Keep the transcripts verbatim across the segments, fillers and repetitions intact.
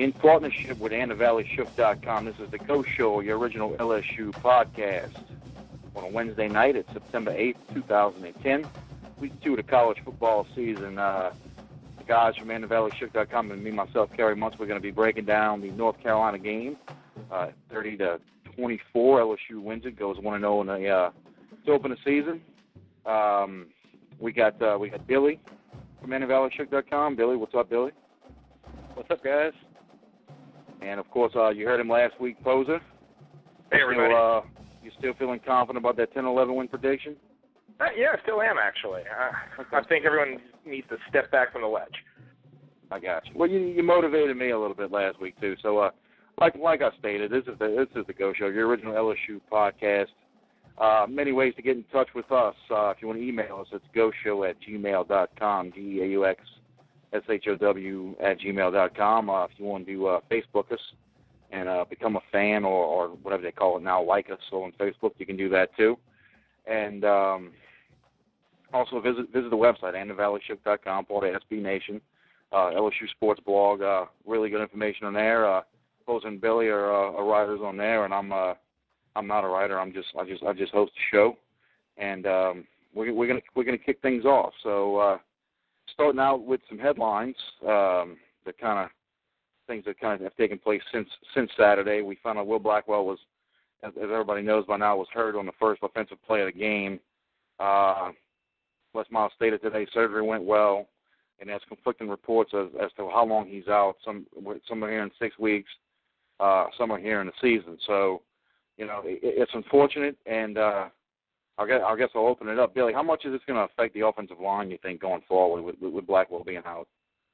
in partnership with Anna Valley Shook dot com. This is the Go Show, your original L S U podcast. On a Wednesday night, it's September eighth, two thousand ten. Week two of the college football season. Uh, the guys from Anna Valley Shook dot com and me, myself, Kerry Muntz, we're going to be breaking down the North Carolina game. Uh, thirty to twenty-four, L S U wins it, goes one and oh in the uh, to open the season. Um, we got uh, we got Billy from Anna Valley Shook dot com. Billy, what's up, Billy? What's up, guys? And of course, uh, you heard him last week, Poser. Hey, everybody. Still, uh, you still feeling confident about that ten eleven win prediction? Uh, yeah, I still am, actually. Uh, okay. I think everyone needs to step back from the ledge. I got you. Well, you, you motivated me a little bit last week, too. So, uh, like like I stated, this is the this is the Go Show, your original L S U podcast. Uh, many ways to get in touch with us. Uh, if you want to email us, it's goshow at gmail dot com, G E A U X S H O W at gmail dot com. Uh, if you want to uh, Facebook us and uh, become a fan or, or whatever they call it now, like us so on Facebook, you can do that too. And um, also visit visit the website, Anna Valley Shook dot com, part of S B Nation, uh, L S U Sports Blog. Uh, really good information on there. Uh, Poser and Billy are, uh, are writers on there, and I'm uh, I'm not a writer. I'm just I just I just host the show, and um, we're we're gonna we're gonna kick things off. So. Uh, Starting out with some headlines, um, the kind of things that kind of have taken place since since Saturday. We found out Will Blackwell was, as, as everybody knows by now, was hurt on the first offensive play of the game. Uh, Les Miles stated today surgery went well, and there's conflicting reports as, as to how long he's out. Some some are here in six weeks, uh, some are here in the season. So, you know, it, it's unfortunate, and uh, I guess, I guess I'll open it up. Billy, how much is this going to affect the offensive line, you think, going forward with, with, with Blackwell being out?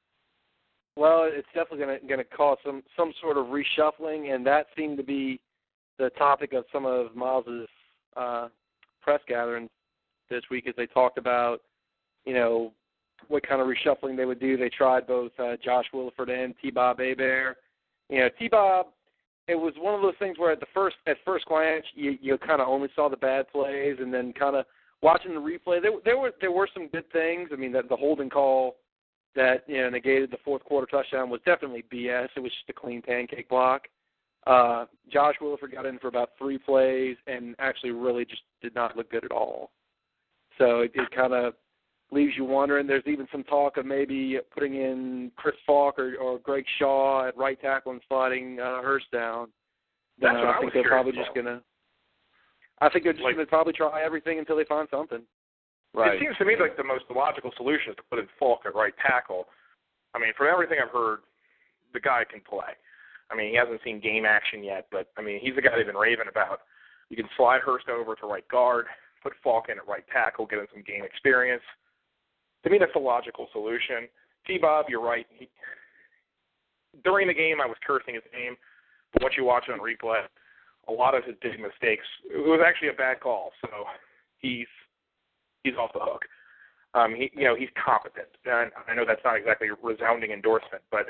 Well, it's definitely going to going to cause some, some sort of reshuffling, and that seemed to be the topic of some of Miles's uh, press gatherings this week as they talked about, you know, what kind of reshuffling they would do. They tried both uh, Josh Williford and T-Bob Hebert. You know, T-Bob, it was one of those things where at the first at first glance you, you kind of only saw the bad plays, and then kind of watching the replay, there, there were there were some good things. I mean, that the holding call that you know negated the fourth quarter touchdown was definitely B S. It was just a clean pancake block. Uh, Josh Williford got in for about three plays and actually really just did not look good at all. So it, it kind of leaves you wondering. There's even some talk of maybe putting in Chris Falk or, or Greg Shaw at right tackle and sliding uh, Hurst down. That's uh, what I, I think was they're probably about. just gonna. I think they're just like, gonna probably try everything until they find something. Right. It seems to me like the most logical solution is to put in Falk at right tackle. I mean, from everything I've heard, the guy can play. I mean, he hasn't seen game action yet, but I mean, he's the guy they've been raving about. You can slide Hurst over to right guard, put Falk in at right tackle, get him some game experience. To me, that's a logical solution. T-Bob, you're right. He, during the game, I was cursing his name, but once you watch it on replay, a lot of his big mistakes, it was actually a bad call, so he's he's off the hook. Um, he, you know, he's competent. And I know that's not exactly a resounding endorsement, but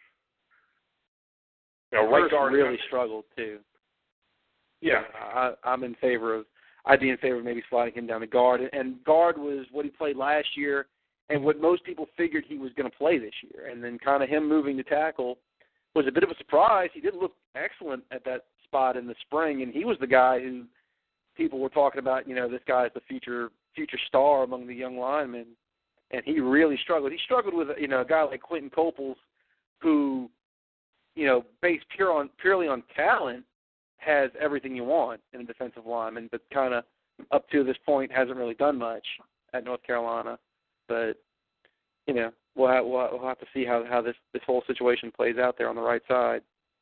you know, right guard really struggled too. Yeah, I, I'm in favor of. I'd be in favor of maybe sliding him down to guard, and guard was what he played last year, and what most people figured he was going to play this year. And then kind of him moving to tackle was a bit of a surprise. He did look excellent at that spot in the spring, and he was the guy who people were talking about, you know, this guy is the future future star among the young linemen, and he really struggled. He struggled with, you know, a guy like Quentin Coples who, you know, based pure on purely on talent, has everything you want in a defensive lineman, but kind of up to this point hasn't really done much at North Carolina. But, you know, we'll have, we'll have to see how, how this, this whole situation plays out there on the right side.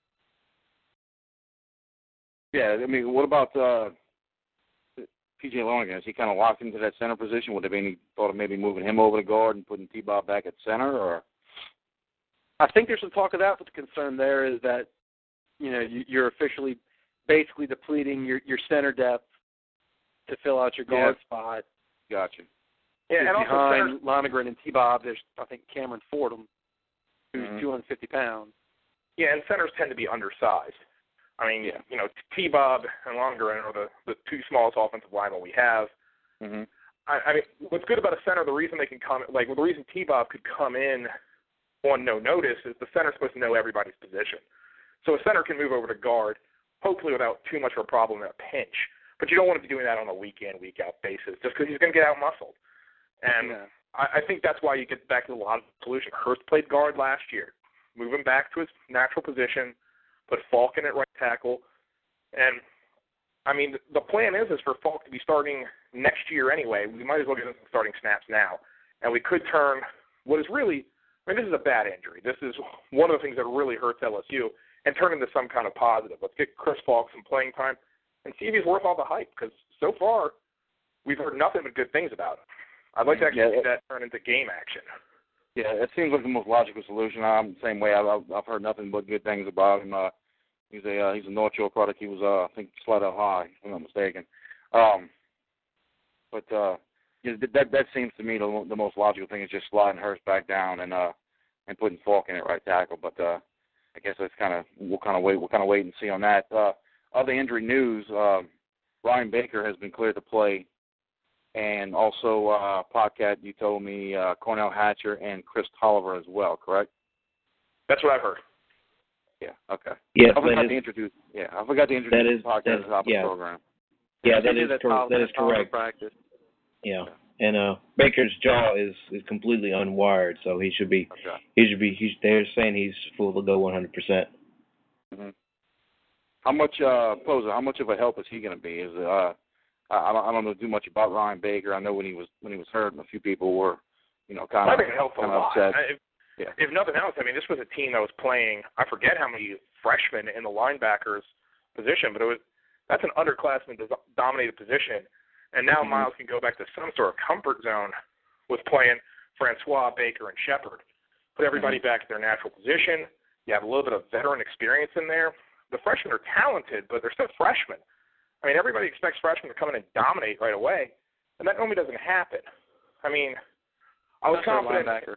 Yeah, I mean, what about uh, P J Lonergan? Is he kind of locked into that center position? Would there be any thought of maybe moving him over to guard and putting T-Bob back at center? Or I think there's some talk of that, but the concern there is that, you know, you, you're officially basically depleting your, your center depth to fill out your guard yeah. spot. Gotcha. Yeah, and also behind Lonergan and T-Bob, there's, I think, Cameron Fordham, who's mm-hmm. two hundred fifty pounds. Yeah, and centers tend to be undersized. I mean, yeah. you know, T-Bob and Lonergan are the, the two smallest offensive linemen we have. Mm-hmm. I, I mean, what's good about a center, the reason they can come, like, well, the reason T-Bob could come in on no notice is the center's supposed to know everybody's position. So a center can move over to guard, hopefully without too much of a problem in a pinch. But you don't want to be doing that on a week-in, week-out basis just because he's going to get out-muscled. And yeah. I, I think that's why you get back to the logical solution. Hurst played guard last year. Move him back to his natural position, put Falk in at right tackle. And, I mean, the plan is, is for Falk to be starting next year anyway. We might as well get him some starting snaps now. And we could turn what is really, I mean, this is a bad injury. This is one of the things that really hurts L S U, and turn into some kind of positive. Let's get Chris Falk some playing time and see if he's worth all the hype, because so far we've heard nothing but good things about him. I'd like to actually yeah, see that turn into game action. Yeah, it seems like the most logical solution. I'm the same way. I've, I've heard nothing but good things about him. Uh, he's a uh, he's a North Shore product. He was, uh, I think, Slidell High, if I'm not mistaken. Um, but uh, yeah, that that seems to me the, the most logical thing is just sliding Hurst back down and uh, and putting Falk in at right tackle. But uh, I guess that's kind of we'll kind of wait we'll kind of wait and see on that. Uh, other injury news: uh, Ryan Baker has been cleared to play. And also, uh, Podcat, you told me uh, Cornell Hatcher and Chris Tolliver as well, correct? That's what I've heard. Yeah. Okay. Yeah, I forgot to introduce. Yeah, I forgot to introduce that is, the podcast at the top yeah. of the program. Yeah, that is, cor- that is correct. Practice. Yeah, and uh, Baker's jaw is, is completely unwired, so he should be. Okay. He should be. He's, they're saying he's full to go one hundred percent. Mm-hmm. How much, uh, Poser? How much of a help is he going to be? Is it, uh, I don't, I don't know too much about Ryan Baker. I know when he was when he was hurt, a few people were, you know, kind of, kind of upset. If, yeah. if nothing else, I mean, this was a team that was playing. I forget how many freshmen in the linebackers position, but it was that's an underclassman dominated position, and now mm-hmm. Miles can go back to some sort of comfort zone with playing Francois, Baker, and Shepard. Put everybody mm-hmm. back at their natural position. You have a little bit of veteran experience in there. The freshmen are talented, but they're still freshmen. I mean, everybody expects freshmen to come in and dominate right away, and that normally doesn't happen. I mean, I was especially confident. Linebacker.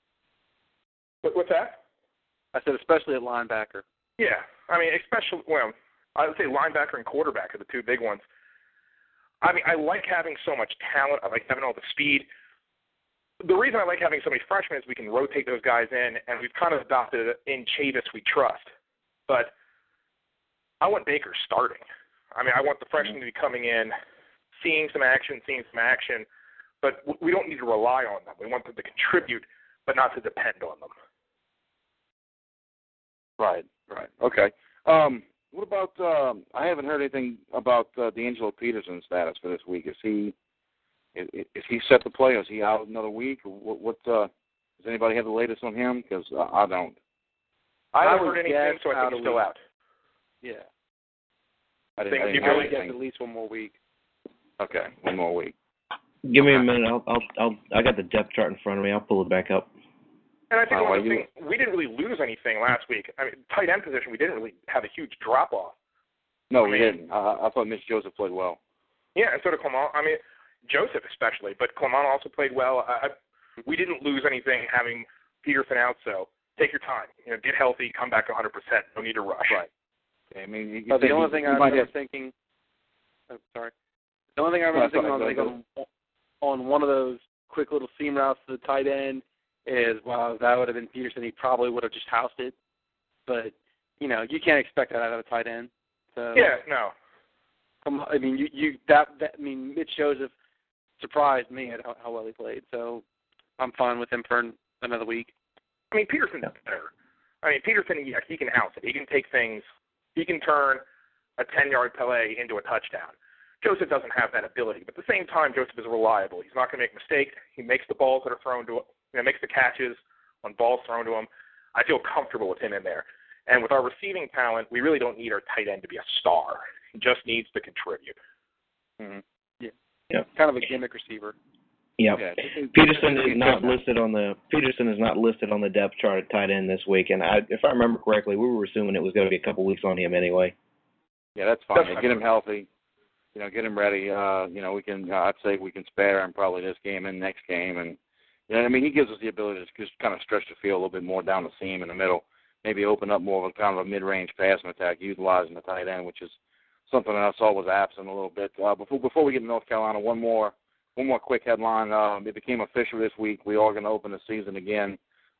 What, what's that? I said especially at linebacker. Yeah, I mean, especially, well, I would say linebacker and quarterback are the two big ones. I mean, I like having so much talent. I like having all the speed. The reason I like having so many freshmen is we can rotate those guys in, and we've kind of adopted it in Chavis we trust. But I want Baker starting. I mean, I want the freshmen to be coming in, seeing some action, seeing some action, but we don't need to rely on them. We want them to contribute, but not to depend on them. Right, right. Okay. Um, what about, um, I haven't heard anything about uh, D'Angelo Peterson's status for this week. Is he is, is he set to play? Is he out another week? What, what uh, does anybody have the latest on him? Because uh, I don't. I haven't heard anything, so I think he's still out. Yeah. I didn't, I think didn't you probably get at least one more week. Okay, one more week. Give me a minute. I'll, I'll, I'll, I got the depth chart in front of me. I'll pull it back up. And I think uh, one of the you... things, we didn't really lose anything last week. I mean, tight end position, we didn't really have a huge drop off. No, I we mean, didn't. I, I thought Mitch Joseph played well. Yeah, and so did Clement. I mean, Joseph especially, but Clement also played well. I, I, we didn't lose anything having Peterson out, so take your time. You know, get healthy, come back one hundred percent. No need to rush. Right. I mean, you, but the only thing I remember have... thinking, oh, sorry, the only thing I remember no, thinking on, like, on, on one of those quick little seam routes to the tight end is, wow, if that would have been Peterson, he probably would have just housed it. But, you know, you can't expect that out of a tight end. So, yeah, no. I mean, you, you that, that I mean, Mitch Joseph surprised me at how, how well he played. So I'm fine with him for another week. I mean, Peterson's better. I mean, Peterson, yeah, he can house it. He can take things. He can turn a ten-yard play into a touchdown. Joseph doesn't have that ability, but at the same time, Joseph is reliable. He's not going to make mistakes. He makes the balls that are thrown to him, you know, makes the catches on balls thrown to him. I feel comfortable with him in there. And with our receiving talent, we really don't need our tight end to be a star. He just needs to contribute. Mm-hmm. Yeah, yeah, kind of a gimmick receiver. Yep. Yeah. Peterson is not listed on the Peterson is not listed on the depth chart at tight end this week, and I, if I remember correctly, we were assuming it was going to be a couple weeks on him anyway. Yeah, that's fine. That's get him healthy, you know, get him ready. Uh, you know, we can. Uh, I'd say we can spare him probably this game and next game, and you know, I mean, he gives us the ability to just kind of stretch the field a little bit more down the seam in the middle, maybe open up more of a kind of a mid-range passing attack, utilizing the tight end, which is something that I saw was absent a little bit. Uh, before before we get to North Carolina, one more. One more quick headline. Um, it became official this week. We are going to open the season again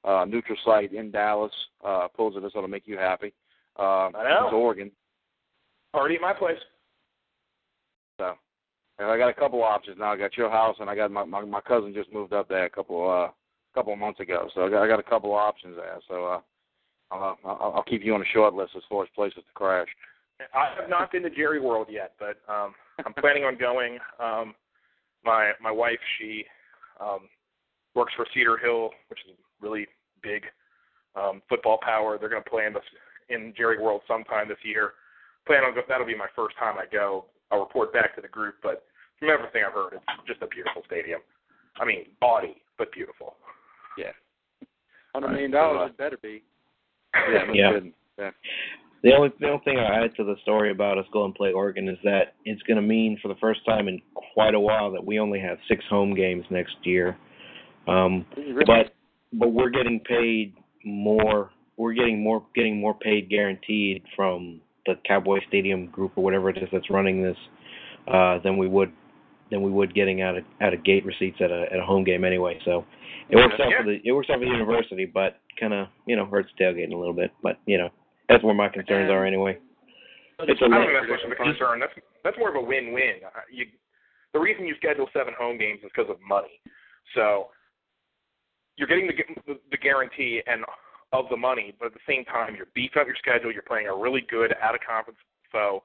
uh, neutral site in Dallas. Uh, Posa, this ought to make you happy. Uh, I know. It's Oregon. Already at my place. So, and I got a couple options now. I got your house, and I got my my, my cousin just moved up there a couple uh couple of months ago. So I got I got a couple of options there. So uh, I'll, I'll I'll keep you on the short list as far as places to crash. I have not been to Jerry World yet, but um, I'm planning on going. Um, my my wife, she um, works for Cedar Hill, which is really big um, football power. They're going to play in, the, in Jerry World sometime this year. Plan on go, that'll be my first time I go. I'll report back to the group, but from everything I've heard, it's just a beautiful stadium. I mean, body, but beautiful. Yeah. Hundred million dollars, it better be. Yeah. No Yeah. kidding. Yeah. The only the only thing I add to the story about us going to play Oregon is that it's going to mean for the first time in quite a while that we only have six home games next year. Um, but but we're getting paid more. We're getting more getting more paid guaranteed from the Cowboy Stadium group or whatever it is that's running this uh, than we would than we would getting out of out of gate receipts at a at a home game anyway. So it works out for the it works out for the university, but kind of you know hurts tailgating a little bit. But you know that's where my concerns are anyway. It's a I don't think that's much of a concern. That's that's more of a win-win. Uh, You, the reason you schedule seven home games is because of money. So you're getting the the guarantee and of the money, but at the same time, you're beefing up your schedule. You're playing a really good out-of-conference foe.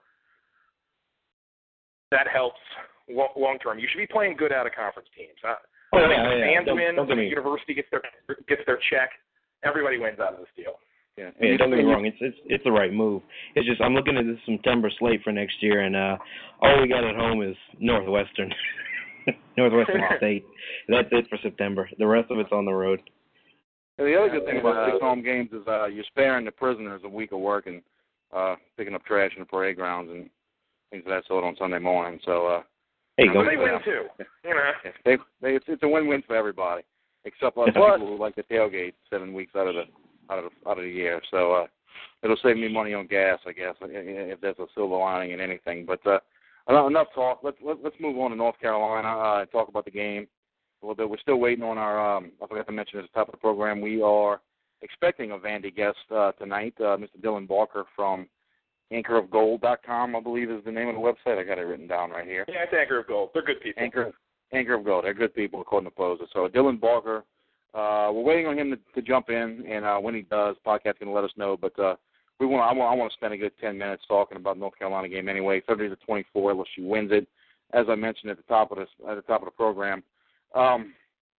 That helps long term. You should be playing good out-of-conference teams. Uh, Oh, I mean, yeah, the yeah. fans Don't- win. don't get The me- university gets their gets their check. Everybody wins out of this deal. Yeah. Yeah, don't get me wrong. It's it's it's the right move. It's just I'm looking at this September slate for next year, and uh, all we got at home is Northwestern, Northwestern State. That's it for September. The rest of it's on the road. And the other good thing about six home games is uh, you're sparing the prisoners a week of work and uh, picking up trash in the parade grounds and things of that sort on Sunday morning. So uh, Hey, go. Well, they win too. You know. they, they, it's, it's a win-win for everybody, except us people who like to tailgate seven weeks out of the out of the, out of the year. So uh, it'll save me money on gas, I guess, if there's a silver lining in anything. But uh, enough talk. Let's let, let's move on to North Carolina uh, and talk about the game a little bit. We're still waiting on our. Um, I forgot to mention at the top of the program, we are expecting a Vandy guest uh, tonight, uh, Mister Dylan Barker from anchor of gold dot com, I believe is the name of the website. I got it written down right here. Yeah, it's Anchor of Gold. They're good people. Anchor, Anchor of Gold. They're good people, according to Posa. So Dylan Barker, uh, we're waiting on him to, to jump in, and uh, when he does, podcast's going to let us know. But uh, we want I want I want to spend a good ten minutes talking about North Carolina game anyway. thirty to twenty-four, L S U wins it. As I mentioned at the top of this at the top of the program, um,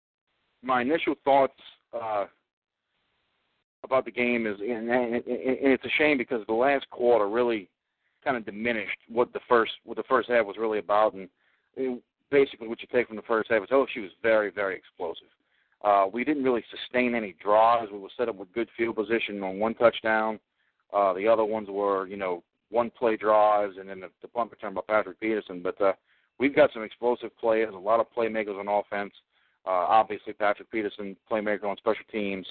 my initial thoughts uh, about the game is, and, and, and it's a shame because the last quarter really kind of diminished what the first what the first half was really about, and it, basically what you take from the first half is, oh, she was very, very explosive. Uh, we didn't really sustain any drives. We were set up with good field position on one touchdown. Uh, the other ones were, you know, one-play drives, and then the, the punt return by Patrick Peterson. But uh, we've got some explosive players, a lot of playmakers on offense. Uh, obviously, Patrick Peterson, playmaker on special teams.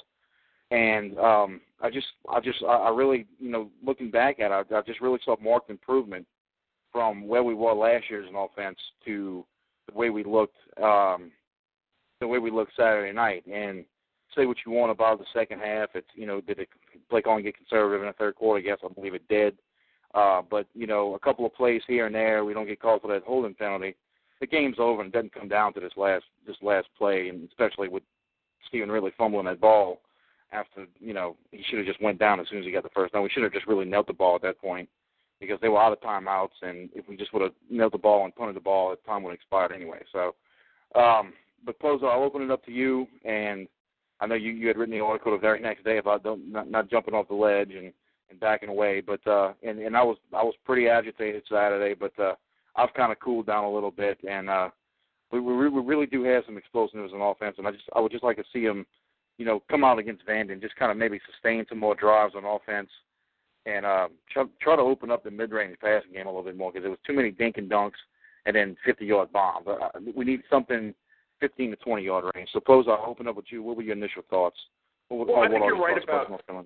And um, I just, I just, I really, you know, looking back at it, I, I just really saw marked improvement from where we were last year as an offense to the way we looked, um, the way we looked Saturday night. And say what you want about the second half. It's, you know, did it play calling get conservative in the third quarter? Yes, I believe it did. Uh, but you know, a couple of plays here and there, we don't get called for that holding penalty. The game's over, and it doesn't come down to this last, this last play, and especially with Stephen Ridley fumbling that ball. After, you know, he should have just went down as soon as he got the first down. We should have just really knelt the ball at that point because they were out of timeouts, and if we just would have knelt the ball and punted the ball, the time would have expired anyway. So, um, but Posa, I'll open it up to you, and I know you, you had written the article the very next day about don't, not, not jumping off the ledge and, and backing away, but uh, and, and I was I was pretty agitated Saturday, but uh, I've kind of cooled down a little bit, and uh, we, we we really do have some explosiveness on offense, and I just I would just like to see him, you know, come out against Vandy and just kind of maybe sustain some more drives on offense and uh, try, try to open up the mid-range passing game a little bit more because there was too many dink and dunks and then fifty-yard bombs. Uh, we need something fifteen to twenty-yard range. Suppose I'll open up with you. What were your initial thoughts? What, well, what I think you're right about, about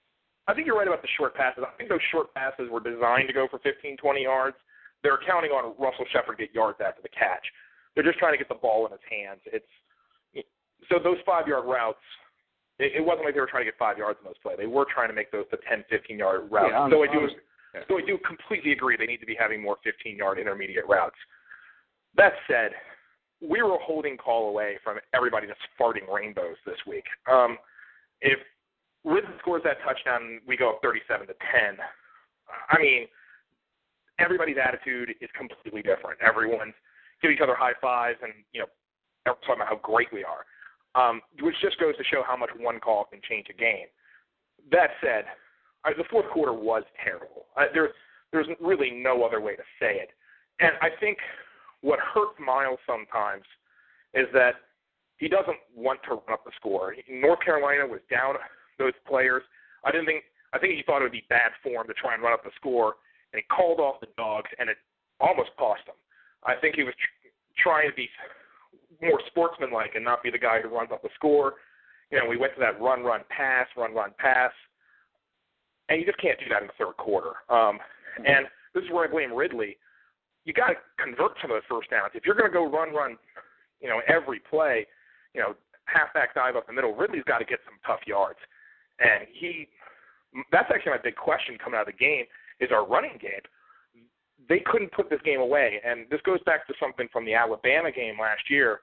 I think you're right about the short passes. I think those short passes were designed to go for fifteen, twenty yards. They're counting on Russell Shepard to get yards after the catch. They're just trying to get the ball in his hands. It's so those five-yard routes, It, it wasn't like they were trying to get five yards in those plays. They were trying to make those the ten, fifteen-yard routes. Yeah, so, I do, yeah. so I do completely agree they need to be having more fifteen-yard intermediate routes. That said, we were a holding call away from everybody that's farting rainbows this week. Um, if Ridley scores that touchdown, we go up thirty-seven to ten. I mean, everybody's attitude is completely different. Everyone's giving each other high fives and, you know, talking about how great we are, um, which just goes to show how much one call can change a game. That said, I, the fourth quarter was terrible. I, there, there's really no other way to say it. And I think what hurts Miles sometimes is that he doesn't want to run up the score. North Carolina was down those players. I didn't think. I think he thought it would be bad form to try and run up the score, and he called off the dogs, and it almost cost him. I think he was tr- trying to be more sportsmanlike and not be the guy who runs up the score. You know, we went to that run, run, pass, run, run, pass, and you just can't do that in the third quarter. Um, and this is where I blame Ridley. You got to convert some of those first downs. If you're going to go run, run, you know, every play, you know, halfback dive up the middle, Ridley's got to get some tough yards. And he, that's actually my big question coming out of the game, is our running game. They couldn't put this game away. And this goes back to something from the Alabama game last year.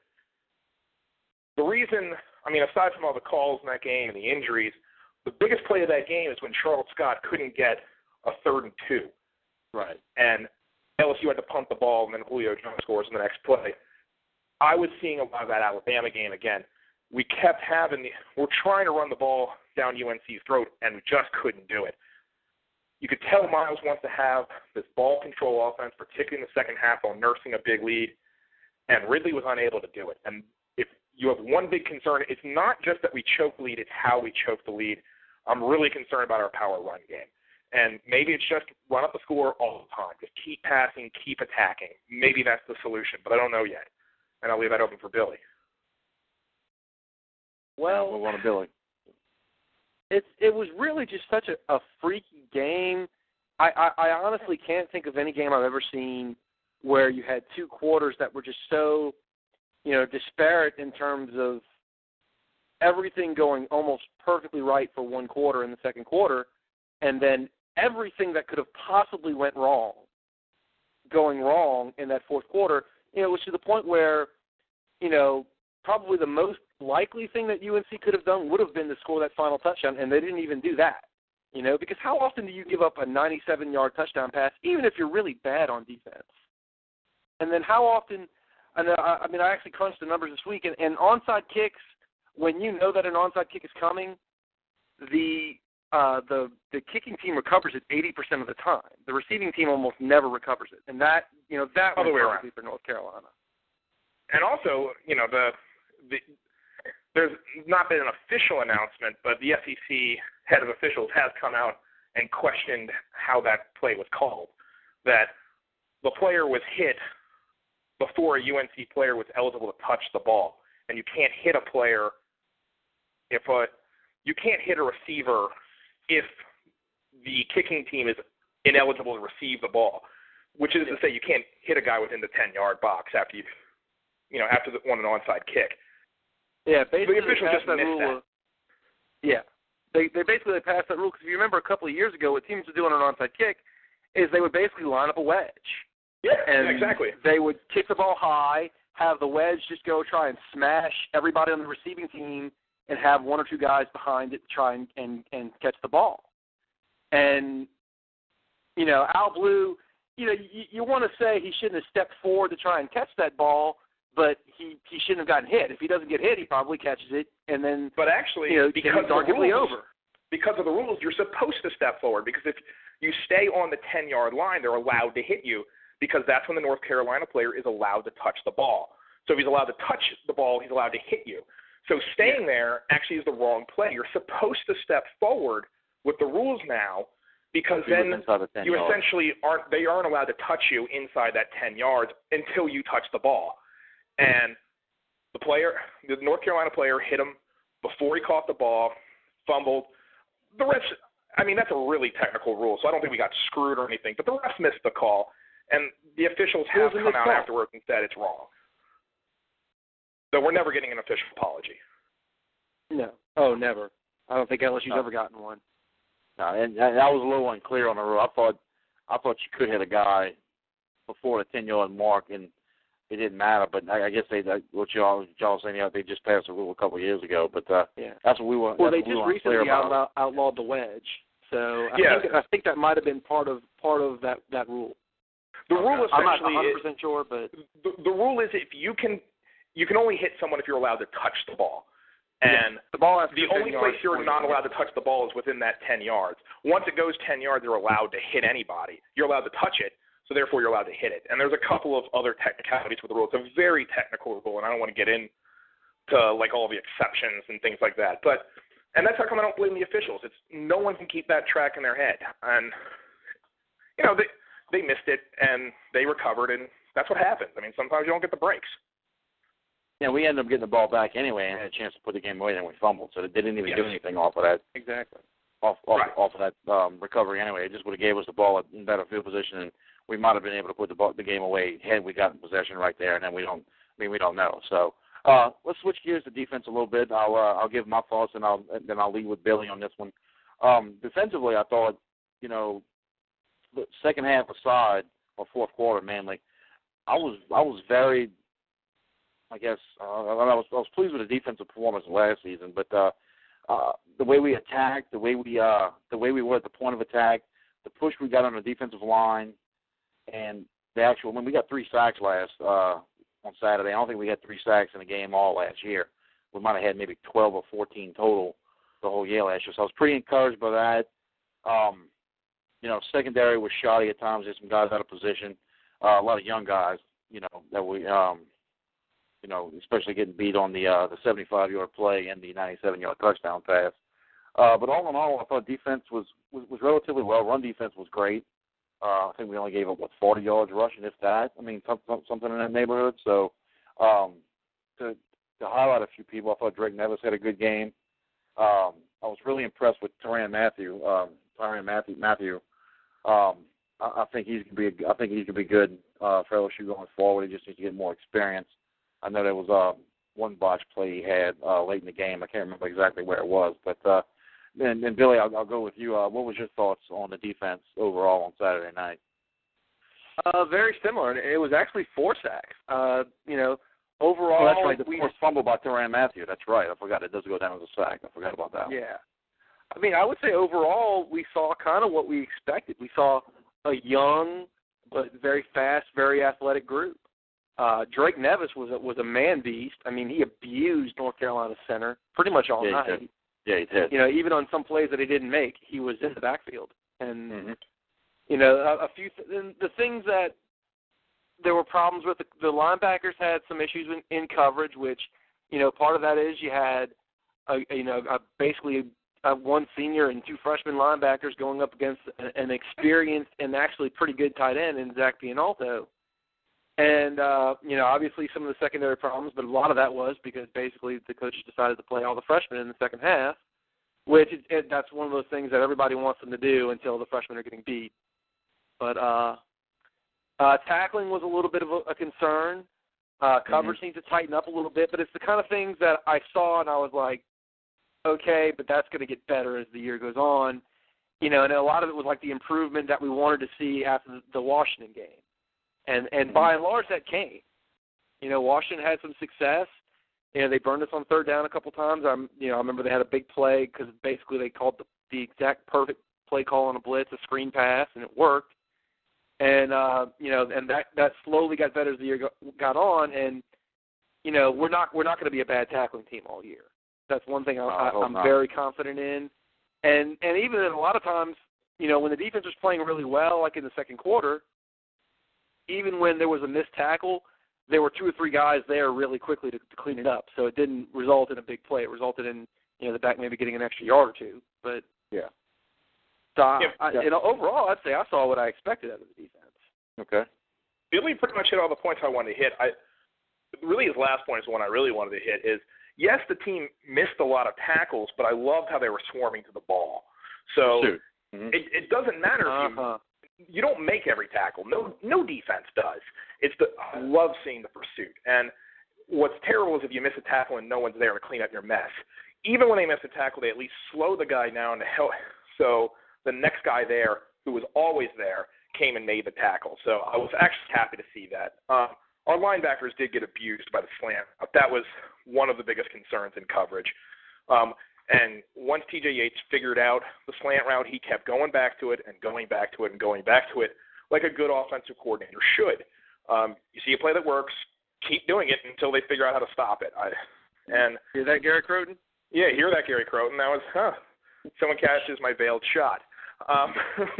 The reason, I mean, aside from all the calls in that game and the injuries, the biggest play of that game is when Charles Scott couldn't get a third and two. Right. And L S U had to punt the ball, and then Julio Jones scores in the next play. I was seeing a lot of that Alabama game again. We kept having the – we're trying to run the ball down U N C's throat, and we just couldn't do it. You could tell Miles wants to have this ball control offense, particularly in the second half while nursing a big lead, and Ridley was unable to do it. And if you have one big concern, it's not just that we choke the lead, it's how we choke the lead. I'm really concerned about our power run game. And maybe it's just run up the score all the time. Just keep passing, keep attacking. Maybe that's the solution, but I don't know yet. And I'll leave that open for Billy. Well, we'll want to Billy. It's it was really just such a, a freaky game. I, I, I honestly can't think of any game I've ever seen where you had two quarters that were just so, you know, disparate in terms of everything going almost perfectly right for one quarter in the second quarter, and then everything that could have possibly went wrong going wrong in that fourth quarter. You know, it was to the point where, you know, probably the most likely thing that U N C could have done would have been to score that final touchdown, and they didn't even do that. You know, because how often do you give up a ninety-seven-yard touchdown pass, even if you're really bad on defense? And then how often, and I, I mean, I actually crunched the numbers this week, and, and onside kicks, when you know that an onside kick is coming, the uh, the the kicking team recovers it eighty percent of the time. The receiving team almost never recovers it, and that, you know, that was perfectly for North Carolina. And also, you know, the the there's not been an official announcement, but the S E C head of officials has come out and questioned how that play was called. That the player was hit before a U N C player was eligible to touch the ball, and you can't hit a player if a you can't hit a receiver if the kicking team is ineligible to receive the ball, which is to say you can't hit a guy within the ten-yard box after you, you know, after the, on an onside kick. Yeah, basically the officials just that missed rule. that. Yeah, they they basically passed that rule because if you remember a couple of years ago, what teams would do on an onside kick is they would basically line up a wedge. Yeah, and exactly. They would kick the ball high, have the wedge just go try and smash everybody on the receiving team, and have one or two guys behind it try and, and, and catch the ball. And, you know, Al Blue, you know, you, you want to say he shouldn't have stepped forward to try and catch that ball, but he, he shouldn't have gotten hit. If he doesn't get hit, he probably catches it, and then, but actually, you know, because it's arguably rules, over. Because of the rules, you're supposed to step forward, because if you stay on the ten-yard line, they're allowed to hit you, because that's when the North Carolina player is allowed to touch the ball. So if he's allowed to touch the ball, he's allowed to hit you. So staying there actually is the wrong play. You're supposed to step forward with the rules now, because then you essentially aren't they aren't allowed to touch you inside that ten yards until you touch the ball. And the player, the North Carolina player, hit him before he caught the ball, fumbled. The refs, I mean, that's a really technical rule, so I don't think we got screwed or anything. But the refs missed the call, and the officials have come out call. afterwards and said it's wrong. So we're never getting an official apology. No. Oh, never. I don't think L S U's no. ever gotten one. No, and, and I was a little unclear on the rule. I thought I thought you could hit a guy before the ten-yard mark, and it didn't matter. But I, I guess they, what y'all y'all saying, yeah, they just passed the rule a couple of years ago. But uh, yeah. that's what we were. Well, they we just were recently outlaw, outlawed the wedge. So I yeah. think I think that might have been part of part of that, that rule. The rule essentially I'm not one hundred percent sure, but the, the rule is if you can, you can only hit someone if you're allowed to touch the ball. And yeah. the, ball has the only place you're not allowed to touch the ball is within that ten yards. Once it goes ten yards, you're allowed to hit anybody. You're allowed to touch it, so therefore you're allowed to hit it. And there's a couple of other technicalities with the rule. It's a very technical rule, and I don't want to get into like all the exceptions and things like that. But and that's how come I don't blame the officials. It's no one can keep that track in their head, and you know they they missed it and they recovered, and that's what happens. I mean, sometimes you don't get the breaks. Yeah, we ended up getting the ball back anyway and had a chance to put the game away, then we fumbled. So they didn't even yes. do anything off of that. Exactly. Off off, right. off of that um, recovery anyway. It just would have gave us the ball in better field position, and we might have been able to put the ball, the game away had we gotten possession right there. And then we don't. I mean, we don't know. So uh, let's switch gears to defense a little bit. I'll uh, I'll give my thoughts, and I'll and then I'll lead with Billy on this one. Um, defensively, I thought, you know, the second half aside, or fourth quarter mainly, I was I was very. I guess uh, I, was, I was pleased with the defensive performance last season, but uh, uh, the way we attacked, the way we uh, the way we were at the point of attack, the push we got on the defensive line, and the actual when we got three sacks last uh, on Saturday. I don't think we had three sacks in a game all last year. We might have had maybe twelve or fourteen total the whole year last year. So I was pretty encouraged by that. Um, you know, secondary was shoddy at times. There's some guys out of position, uh, a lot of young guys. You know that we. Um, You know, especially getting beat on the uh, the seventy-five-yard play and the ninety-seven-yard touchdown pass. Uh, but all in all, I thought defense was, was, was relatively well. Run defense was great. Uh, I think we only gave up, what, forty yards rushing, if that. I mean, something in that neighborhood. So um, to, to highlight a few people, I thought Drake Nevis had a good game. Um, I was really impressed with Tyrann Mathieu. Um, Tyrann Mathieu. Mathieu. Um, I, I think he's gonna be. I think he's gonna be good uh, for L S U going forward. He just needs to get more experience. I know there was uh, one botch play he had uh, late in the game. I can't remember exactly where it was. But uh, and, and Billy, I'll, I'll go with you. Uh, what was your thoughts on the defense overall on Saturday night? Uh, very similar. It was actually four sacks. Uh, you know, overall, oh, that's right. The we, forced fumble by Tyrann Mathieu. That's right. I forgot. It does go down as a sack. I forgot about that. Yeah. I mean, I would say overall we saw kind of what we expected. We saw a young but very fast, very athletic group. Uh, Drake Nevis was a, was a man beast. I mean, he abused North Carolina center pretty much all yeah, night. He did. Yeah, he did. You know, even on some plays that he didn't make, he was in the backfield. And mm-hmm. you know, a, a few th- the things that there were problems with the, the linebackers had some issues in, in coverage, which you know part of that is you had a, you know a, basically a one senior and two freshman linebackers going up against an experienced and actually pretty good tight end in Zach Pianalto. And, uh, you know, obviously some of the secondary problems, but a lot of that was because basically the coaches decided to play all the freshmen in the second half, which it, it, that's one of those things that everybody wants them to do until the freshmen are getting beat. But uh, uh, tackling was a little bit of a, a concern. Uh, coverage mm-hmm. needs to tighten up a little bit, but it's the kind of things that I saw and I was like, okay, but that's going to get better as the year goes on. You know, and a lot of it was like the improvement that we wanted to see after the Washington game. And and by and large, that came. You know, Washington had some success. You know, they burned us on third down a couple times. I'm, you know, I remember they had a big play because basically they called the, the exact perfect play call on a blitz, a screen pass, and it worked. And uh, you know, and that that slowly got better as the year go, got on. And you know, we're not we're not going to be a bad tackling team all year. That's one thing I, I, I'm not. very confident in. And and even in a lot of times, you know, when the defense was playing really well, like in the second quarter. Even when there was a missed tackle, there were two or three guys there really quickly to, to clean it up. So it didn't result in a big play. It resulted in, you know, the back maybe getting an extra yard or two. But yeah. So I, yeah, I, yeah. You know, overall, I'd say I saw what I expected out of the defense. Okay. Billy pretty much hit all the points I wanted to hit. I really his last point is the one I really wanted to hit. Is yes, the team missed a lot of tackles, but I loved how they were swarming to the ball. So mm-hmm. it, it doesn't matter if you. Uh-huh. You don't make every tackle. No, no defense does. It's the I love seeing the pursuit. And what's terrible is if you miss a tackle and no one's there to clean up your mess. even when they missed a tackle, they at least slow the guy down to help. So the next guy there, who was always there, came and made the tackle. So I was actually happy to see that. Um, our linebackers did get abused by the slant. That was one of the biggest concerns in coverage. Um, and once T J Yates figured out the slant route, he kept going back to it and going back to it and going back to it like a good offensive coordinator should. Um, you see a play that works, keep doing it until they figure out how to stop it. I, and hear that, Gary Croton? Yeah, hear that, Gary Croton. That was, huh, someone catches my veiled shot. Um,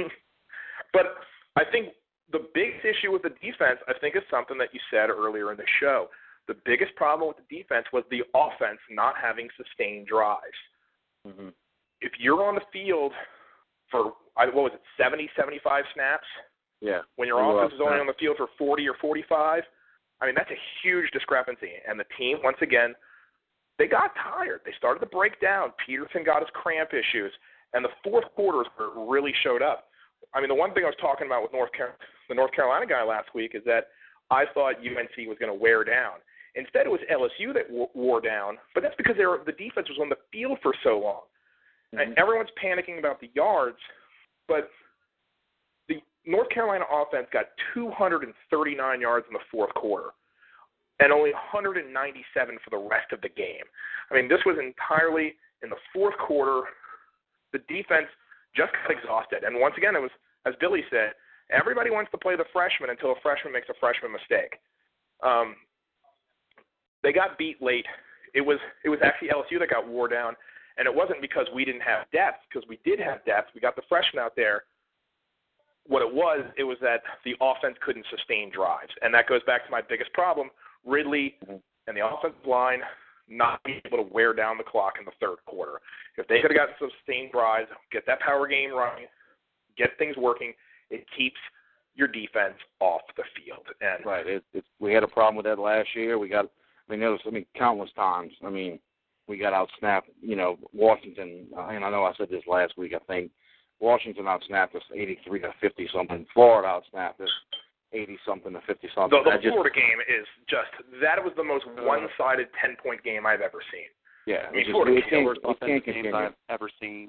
but I think the biggest issue with the defense, I think, is something that you said earlier in the show. The biggest problem with the defense was the offense not having sustained drives. Mm-hmm. If you're on the field for, what was it, seventy, seventy-five snaps? Yeah. When your offense is only on the field for forty or forty-five, I mean, that's a huge discrepancy. And the team, once again, they got tired. They started to break down. Peterson got his cramp issues. And the fourth quarter is where it really showed up. I mean, the one thing I was talking about with North Car- the North Carolina guy last week is that I thought U N C was going to wear down. Instead, it was L S U that w- wore down, but that's because they were, the defense was on the field for so long. Mm-hmm. And everyone's panicking about the yards, but the North Carolina offense got two hundred thirty-nine yards in the fourth quarter and only one hundred ninety-seven for the rest of the game. I mean, this was entirely in the fourth quarter. The defense just got exhausted. And once again, it was, as Billy said, everybody wants to play the freshman until a freshman makes a freshman mistake. Um, they got beat late. It was it was actually L S U that got wore down, and it wasn't because we didn't have depth, because we did have depth. We got the freshmen out there. What it was, it was that the offense couldn't sustain drives, and that goes back to my biggest problem, Ridley and the offensive line not being able to wear down the clock in the third quarter. If they could have gotten some sustained drives, get that power game running, get things working, it keeps your defense off the field. And right. It, it, we had a problem with that last year. We got, I mean, there was, I mean, countless times. I mean, we got outsnapped. You know, Washington, and I know I said this last week, I think, Washington outsnapped us eighty-three to fifty something. Florida outsnapped us eighty something to fifty something. The, the just, Florida game is just, that was the most one-sided ten-point game I've ever seen. Yeah. I mean, just, Florida it can't, worst it offensive can't games I've ever seen.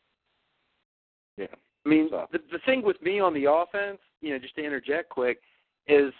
Yeah. I mean, so. the the thing with me on the offense, you know, just to interject quick, is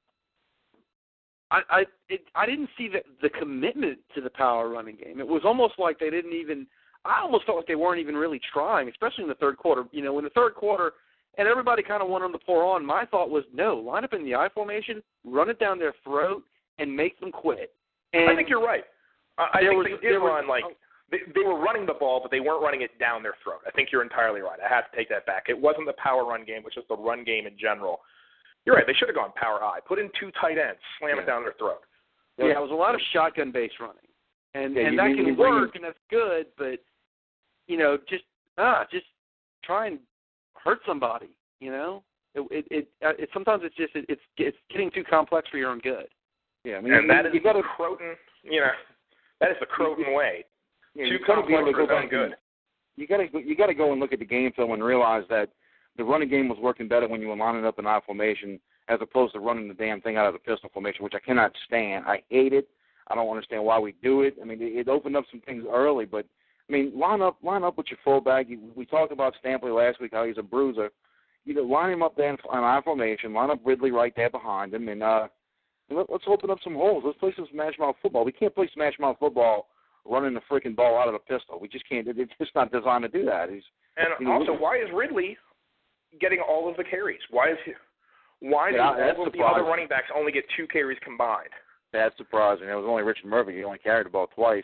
I I it, I didn't see the the commitment to the power running game. It was almost like they didn't even. I almost felt like they weren't even really trying, especially in the third quarter. You know, in the third quarter, and everybody kind of wanted them to pour on. My thought was, no, line up in the I formation, run it down their throat, and make them quit. And I think you're right. I, I think was, they did run was, like they, they were running the ball, but they weren't running it down their throat. I think you're entirely right. I have to take that back. It wasn't the power run game; it was just the run game in general. You're right. They should have gone power high. Put in two tight ends, slam yeah. it down their throat. Yeah, it was a lot of shotgun base running, and yeah, and you, that you, can you work, bring, and that's good, but you know, just ah, just try and hurt somebody. You know, it it, it, it sometimes it's just it, it's it's getting too complex for your own good. Yeah, I mean, and you, that you is gotta, the Croton. You know, that is the Croton way. Yeah, Too you gotta be able complex to for go his own back good. and, you gotta you gotta go and look at the game film and realize that the running game was working better when you were lining up in I formation as opposed to running the damn thing out of the pistol formation, which I cannot stand. I hate it. I don't understand why we do it. I mean, it, it opened up some things early, but I mean, line up line up with your fullback. You, we talked about Stampley last week, how he's a bruiser. You know, line him up there in I formation. Line up Ridley right there behind him, and uh, let, let's open up some holes. Let's play some smash mouth football. We can't play smash mouth football running the freaking ball out of the pistol. We just can't. It's just not designed to do that. He's, And you know, also, why is Ridley getting all of the carries? Why is he? Why do Yeah, all that's of the surprising. other running backs only get two carries combined? That's surprising. It was only Richard Murphy. He only carried the ball twice.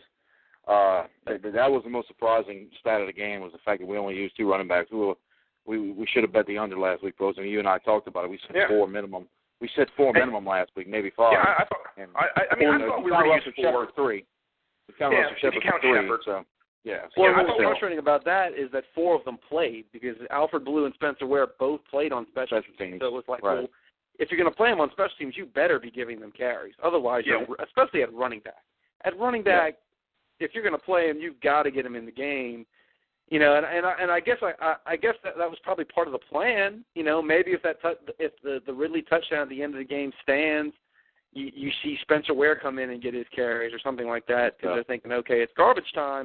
Uh, that, that was the most surprising stat of the game, was the fact that we only used two running backs. We were, we we should have bet the under last week, Bros. And you and I talked about it. We said Yeah. four minimum. We said four And, minimum last week, maybe five. Yeah, I, I thought. And I, I mean, I four, thought we you were count going to Russell use four. Shepard three. You count Yeah, Russell if you Shepard count three. Shepard. So yeah. Well, Yeah, I what's thought we were- frustrating about that is that four of them played, because Alfred Blue and Spencer Ware both played on special Special teams. So it was like, Right. well, if you're going to play them on special teams, you better be giving them carries. Otherwise, Yeah. you're, especially at running back. At running back, if you're going to play him, you've got to get him in the game. You know, and and I, and I guess I, I I guess that, that was probably part of the plan. You know, maybe if that t- if the the Ridley touchdown at the end of the game stands, you, you see Spencer Ware come in and get his carries or something like that, because Yeah. they're thinking, okay, it's garbage time.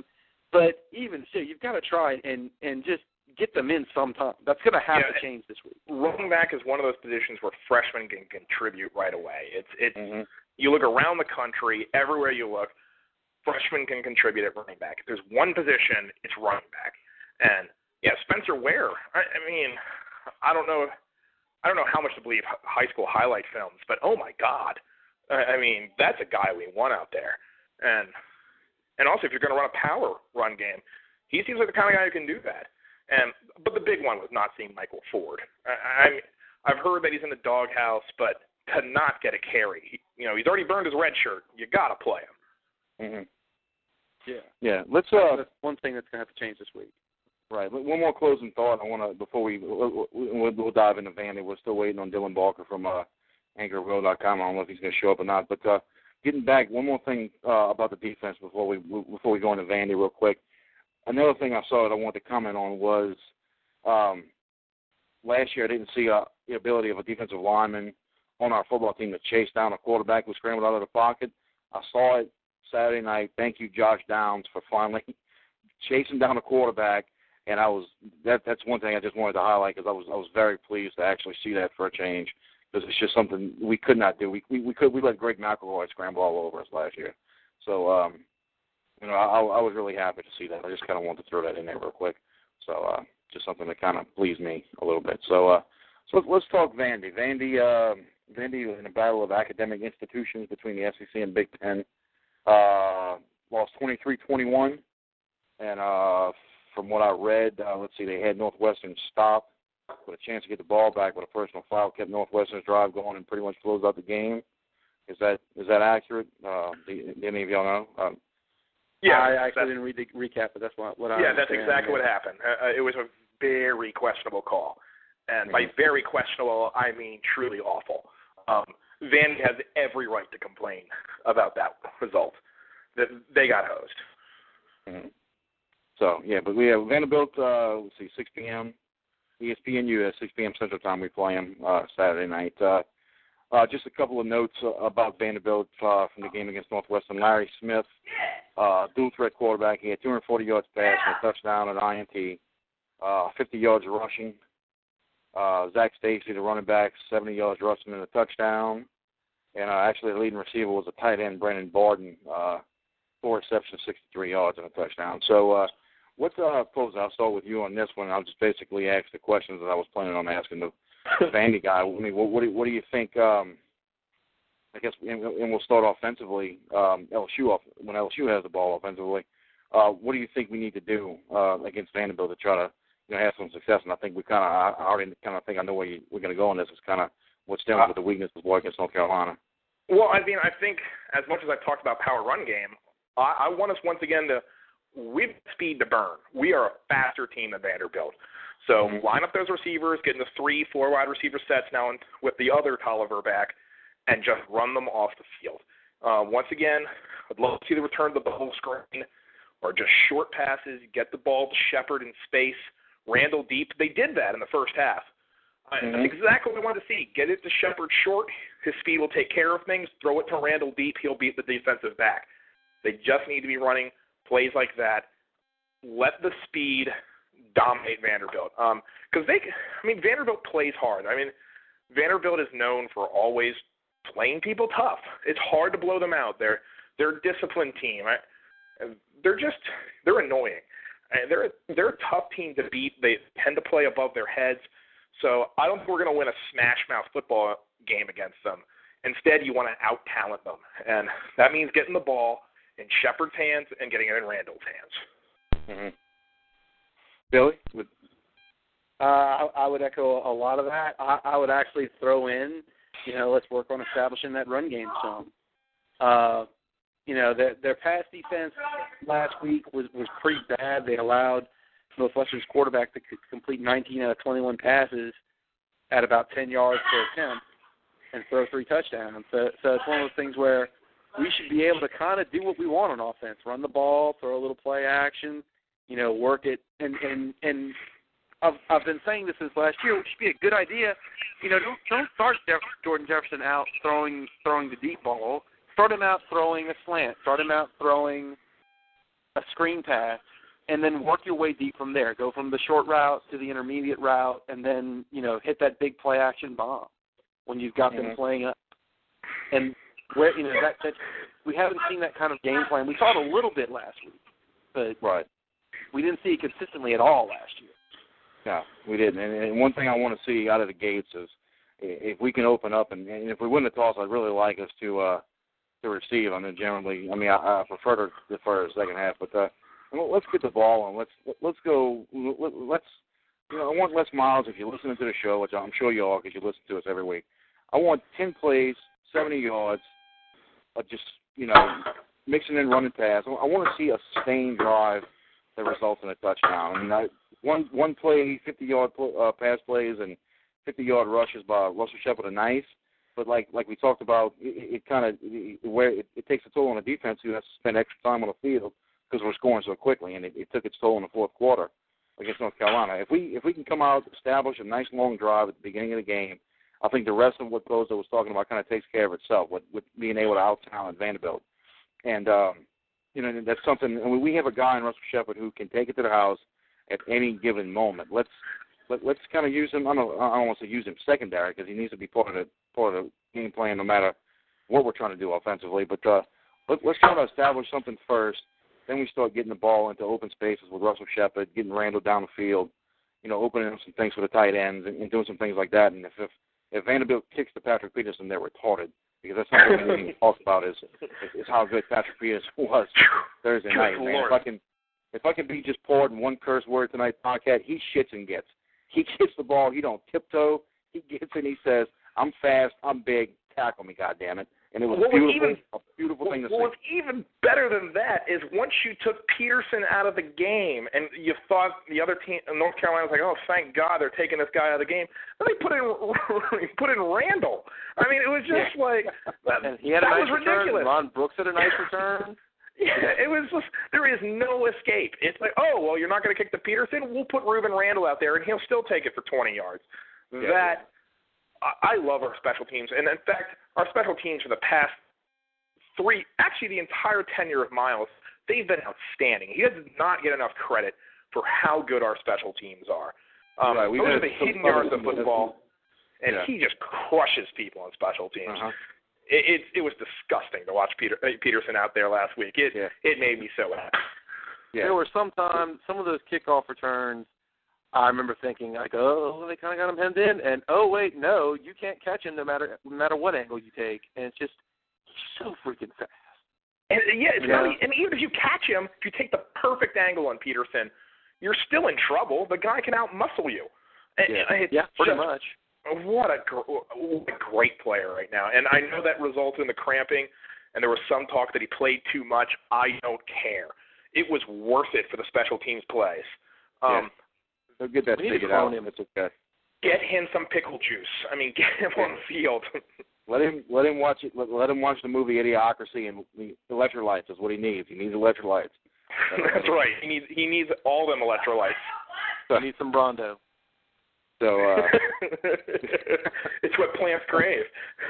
But even so, you've got to try and and just get them in sometime. That's going to have yeah, to change this week. Running back is one of those positions where freshmen can contribute right away. It's it's Mm-hmm. You look around the country, everywhere you look, freshmen can contribute at running back. If there's one position, it's running back. And yeah, Spencer Ware. I, I mean, I don't know, I don't know how much to believe high school highlight films, but oh my God, I, I mean that's a guy we want out there. And and also if you're going to run a power run game, he seems like the kind of guy who can do that. And but the big one was not seeing Michael Ford. I, I I've heard that he's in the doghouse, but to not get a carry, he, you know, he's already burned his red shirt. You got to play him. Mm-hmm. Yeah. Yeah. Let's. Uh, That's one thing that's going to have to change this week. Right. One more closing thought. I want to before we we'll, we'll, we'll dive into Vandy. We're still waiting on Dylan Barker from uh, Anchor Row dot com. I don't know if he's going to show up or not. But uh, getting back, one more thing uh, about the defense before we before we go into Vandy real quick. Another thing I saw that I wanted to comment on was um, last year I didn't see uh, the ability of a defensive lineman on our football team to chase down a quarterback who scrambled out of the pocket. I saw it Saturday night. Thank you, Josh Downs, for finally chasing down a quarterback. And I was that. That's one thing I just wanted to highlight because I was I was very pleased to actually see that for a change because it's just something we could not do. We we, we could we let Greg McElroy scramble all over us last year. So um, you know I, I was really happy to see that. I just kind of wanted to throw that in there real quick. So uh, just something that kind of pleased me a little bit. So uh, so let's talk Vandy. Vandy uh, Vandy in a battle of academic institutions between the S E C and Big Ten. Uh, lost twenty-three twenty-one, and uh, from what I read, uh, let's see, they had Northwestern stop with a chance to get the ball back, but a personal foul kept Northwestern's drive going and pretty much closed out the game. Is that is that accurate? Uh, do, do any of y'all know? Um, yeah, I actually didn't read the recap, but that's what, what I Yeah, that's understand. exactly yeah. what happened. Uh, it was a very questionable call. And by Mhm. very questionable, I mean truly awful. Um, Vandy has every right to complain about that result. That they got hosed. Mm-hmm. So, yeah, but we have Vanderbilt, uh, let's see, six p.m., E S P N U S, six p.m. Central Time, we play them uh, Saturday night. Uh, uh, just a couple of notes uh, about Vanderbilt uh, from the game against Northwestern. Larry Smith, uh, dual-threat quarterback. He had two hundred forty yards passing, a touchdown, and an I N T, uh, fifty yards rushing. Uh, Zach Stacy, the running back, seventy yards rushing and a touchdown. And uh, actually the leading receiver was a tight end, Brandon Barden, uh, four receptions, sixty-three yards and a touchdown. So, uh, What's uh, Pose? I'll start with you on this one. I'll just basically ask the questions that I was planning on asking the Vandy guy. I mean, what, what, do, what do you think? Um, I guess, and, and we'll start offensively. Um, L S U off, when L S U has the ball offensively, uh, what do you think we need to do uh, against Vanderbilt to try to, you know, have some success? And I think we kind of, I already kind of think I know where you, we're going to go on this. It's kind of what's dealing with the weaknesses against North Carolina. Well, I mean, I think as much as I've talked about power run game, I, I want us once again to. We've speed to burn. We are a faster team than Vanderbilt. So mm-hmm. line up those receivers, get in the three, four wide receiver sets now with the other Tolliver back, and just run them off the field. Uh, once again, I'd love to see the return of the bubble screen or just short passes, get the ball to Shepard in space, Randall deep. They did that in the first half. Mm-hmm. That's exactly what we wanted to see. Get it to Shepard short. His speed will take care of things. Throw it to Randall deep. He'll beat the defensive back. They just need to be running plays like that. Let the speed dominate Vanderbilt. Um, because they, I mean, Vanderbilt plays hard. I mean, Vanderbilt is known for always playing people tough. It's hard to blow them out. They're they're a disciplined team. I, they're just they're annoying. They're a, they're a tough team to beat. They tend to play above their heads. So I don't think we're going to win a smash mouth football game against them. Instead, you want to out talent them, and that means getting the ball in Shepard's hands and getting it in Randall's hands. Mm-hmm. Billy? Would... Uh, I, I would echo a lot of that. I, I would actually throw in, you know, let's work on establishing that run game some. Uh, you know, their, their pass defense last week was, was pretty bad. They allowed Northwestern's quarterback to c- complete nineteen out of twenty-one passes at about ten yards per attempt and throw three touchdowns. So, so it's one of those things where we should be able to kind of do what we want on offense, run the ball, throw a little play action, you know, work it. And, and, and I've, I've been saying this since last year, which should be a good idea. You know, don't, don't start Jeff, Jordan Jefferson out throwing throwing the deep ball. Start him out throwing a slant. Start him out throwing a screen pass. and then work your way deep from there. Go from the short route to the intermediate route, and then, you know, hit that big play action bomb when you've got mm-hmm. them playing up. And where, you know, that, that we haven't seen that kind of game plan. We saw it a little bit last week, but right. we didn't see it consistently at all last year. No, we didn't. And, and one thing I want to see out of the gates is if we can open up, and, and if we win the toss, I'd really like us to uh, to receive. I mean, generally, I mean, I, I prefer to defer the second half, but uh, let's get the ball on. Let's let's go. Let's you know, I want Les Miles. If you're listening to the show, which I'm sure you are, because you listen to us every week. I want ten plays, seventy yards, of just you know mixing in running pass. I want to see a sustained drive that results in a touchdown. I mean, I, one one play, fifty-yard uh, pass plays and fifty-yard rushes by Russell Shepard are nice, but like like we talked about, it, it kind of where it, it takes a toll on the defense who has to spend extra time on the field because we're scoring so quickly, and it, it took its toll in the fourth quarter against North Carolina. If we if we can come out, establish a nice long drive at the beginning of the game, I think the rest of what Bozo was talking about kind of takes care of itself with, with being able to out-talent Vanderbilt. And, um, you know, that's something. I mean, we have a guy in Russell Shepard who can take it to the house at any given moment. Let's let, let's kind of use him. I don't, I don't want to use him secondary because he needs to be part of the part of the game plan no matter what we're trying to do offensively. But uh, let, let's try to establish something first. Then we start getting the ball into open spaces with Russell Shepard, getting Randall down the field, you know, opening up some things for the tight ends and, and doing some things like that. And if, if if Vanderbilt kicks to Patrick Peterson, they're retarded because that's not what we need to talk about is, is is how good Patrick Peterson was Thursday night. Man. If I can if I can be just poured in one curse word tonight, podcast, he shits and gets. He gets the ball. He don't tiptoe. He gets it and he says, I'm fast, I'm big, tackle me, goddammit. And it was what beautiful, was even, a beautiful what, thing to what see. What was even better than that is once you took Peterson out of the game and you thought the other team, North Carolina was like, oh, thank God they're taking this guy out of the game. Then they put in put in Randall. I mean, it was just yeah. like, that, and he had that a nice was return. ridiculous. Ron Brooks had a nice return. Yeah, it was just, there is no escape. It's like, oh, well, you're not going to kick to Peterson? We'll put Ruben Randall out there, and he'll still take it for twenty yards. Yeah. That, I, I love our special teams. And, in fact, our special teams for the past three, actually the entire tenure of Miles, they've been outstanding. He does not get enough credit for how good our special teams are. Um, right, those are the hidden yards of football, and yeah. he just crushes people on special teams. Uh-huh. It, it it was disgusting to watch Peter Peterson out there last week. It yeah. it made me so happy. Yeah. There were some times, some of those kickoff returns, I remember thinking like, oh, they kind of got him hemmed in, and oh wait, no, you can't catch him no matter no matter what angle you take, and it's just he's so freaking fast. And yeah, it's yeah. really, and even if you catch him, if you take the perfect angle on Peterson, you're still in trouble. The guy can out-muscle you. Yeah, it's yeah pretty just, much. What a, what a great player right now. And I know that resulted in the cramping, and there was some talk that he played too much. I don't care. It was worth it for the special teams plays. Um, yeah. They'll get that figured out. Him. It's okay. Get him some pickle juice. I mean, get him yeah. on the field. Let him let him watch it. Let, let him watch the movie Idiocracy, and the electrolytes is what he needs. He needs electrolytes. That's right. He needs he needs all them electrolytes. He needs some Brondo. So uh, it's what plants crave.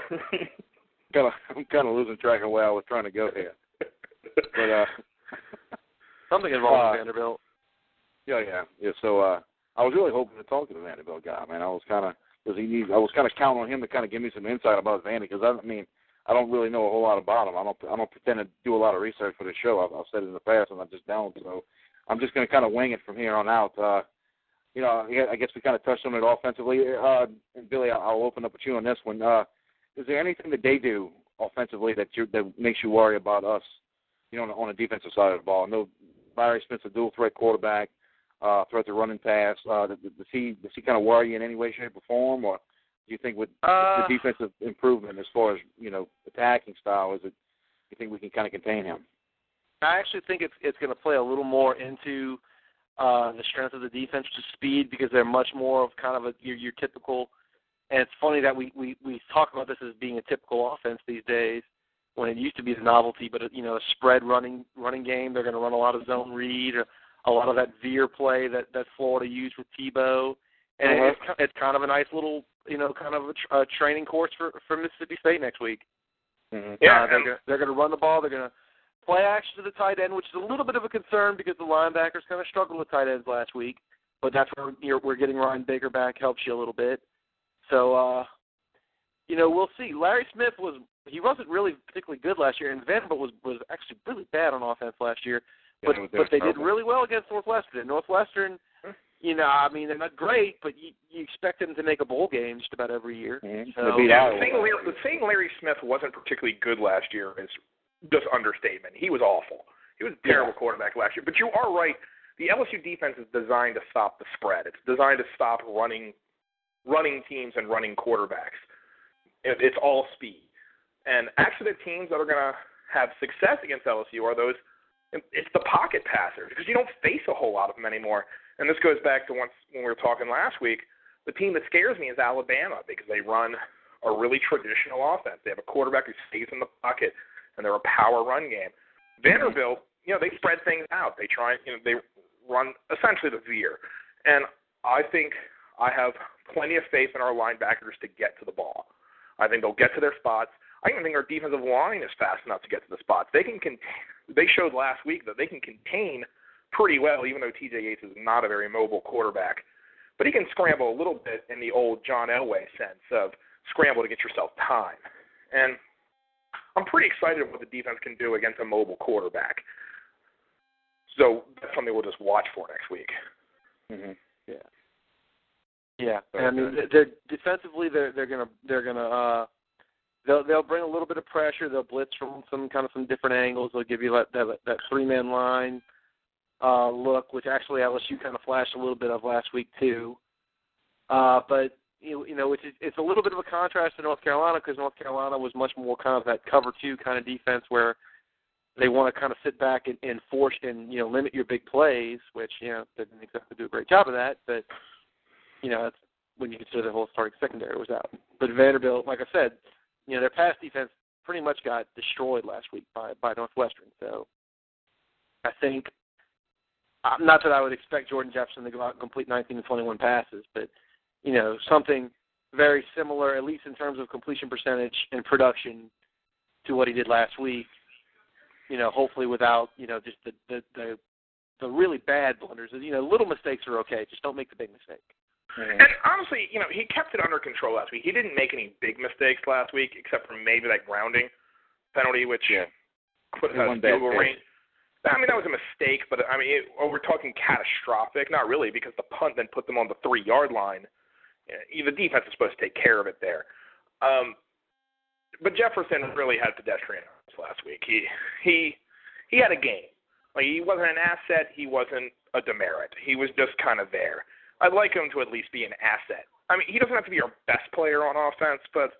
kinda, I'm kind of losing track of where I was trying to go here. But uh, something involving uh, Vanderbilt. Yeah, yeah, yeah. So uh, I was really hoping to talk to the Vanderbilt guy, man. I was kind of because he needs. I was kind of counting on him to kind of give me some insight about Vandy because I, I mean I don't really know a whole lot about him. I don't I don't pretend to do a lot of research for the show. I've, I've said it in the past, and I just don't. So I'm just going to kind of wing it from here on out. Uh, You know, I guess we kind of touched on it offensively. Uh, and Billy, I'll open up with you on this one. Uh, is there anything that they do offensively that you that makes you worry about us, you know, on the, on the defensive side of the ball? I know Larry Smith's a dual threat quarterback, uh, threat to run and pass. Uh, does, does he does he kind of worry you in any way, shape, or form, or do you think with uh, the defensive improvement as far as you know attacking style, is it you think we can kind of contain him? I actually think it's it's going to play a little more into Uh, the strength of the defense to speed because they're much more of kind of a your, your typical. And it's funny that we, we, we talk about this as being a typical offense these days when it used to be the novelty. But you know, a spread running running game, they're going to run a lot of zone read, or a lot of that veer play that, that Florida used with Tebow, and uh-huh. it's it's kind of a nice little you know kind of a, a training course for, for Mississippi State next week. Mm-hmm. Yeah, uh, they're gonna, they're going to run the ball. They're going to play action to the tight end, which is a little bit of a concern because the linebackers kind of struggled with tight ends last week. But that's where you're, we're getting Ryan Baker back, helps you a little bit. So, uh, you know, we'll see. Larry Smith was he wasn't really particularly good last year, and Vanderbilt was, was actually really bad on offense last year. But yeah, but they did really well against Northwestern. And Northwestern, you know, I mean, they're not great, but you, you expect them to make a bowl game just about every year. Mm-hmm. So, beat yeah, Iowa. the, saying Larry, the saying Larry Smith wasn't particularly good last year is just understatement. He was awful. He was a terrible yeah. quarterback last year. But you are right. The L S U defense is designed to stop the spread. It's designed to stop running running teams and running quarterbacks. It, it's all speed. And actually the teams that are going to have success against L S U are those, it's the pocket passers, because you don't face a whole lot of them anymore. And this goes back to once when we were talking last week. The team that scares me is Alabama, because they run a really traditional offense. They have a quarterback who stays in the pocket, and they're a power run game. Vanderbilt, you know, they spread things out. They try, you know, they run essentially the veer. And I think I have plenty of faith in our linebackers to get to the ball. I think they'll get to their spots. I even think our defensive line is fast enough to get to the spots. They can contain, they showed last week that they can contain pretty well, even though T J Yates is not a very mobile quarterback. But he can scramble a little bit in the old John Elway sense of scramble to get yourself time. And I'm pretty excited about what the defense can do against a mobile quarterback. So that's something we'll just watch for next week. Mm-hmm. Yeah. Yeah. And I mean, they're defensively, they're they're gonna they're gonna uh, they'll they'll bring a little bit of pressure. They'll blitz from some kind of some different angles. They'll give you that that, that three man line uh, look, which actually L S U kind of flashed a little bit of last week too. Uh, but you you know, it's it's a little bit of a contrast to North Carolina, because North Carolina was much more kind of that cover two kind of defense where they want to kind of sit back and, and force and, you know, limit your big plays, which, you know, they didn't exactly do a great job of that. But, you know, that's when you consider the whole starting secondary was out. But Vanderbilt, like I said, you know, their pass defense pretty much got destroyed last week by, by Northwestern. So I think, not that I would expect Jordan Jefferson to go out and complete nineteen to twenty-one passes, but, you know, something very similar, at least in terms of completion percentage and production, to what he did last week. You know, hopefully without, you know, just the, the, the, the really bad blunders. You know, little mistakes are okay. Just don't make the big mistake. Mm-hmm. And honestly, you know, he kept it under control last week. He didn't make any big mistakes last week, except for maybe that grounding penalty, which yeah. put us in field goal range. I mean, that was a mistake, but, I mean, it, oh, we're talking catastrophic. Not really, because the punt then put them on the three-yard line. You know, the defense is supposed to take care of it there. Um, but Jefferson really had pedestrian arms last week. He he he had a game. Like, he wasn't an asset. He wasn't a demerit. He was just kind of there. I'd like him to at least be an asset. I mean, he doesn't have to be our best player on offense, but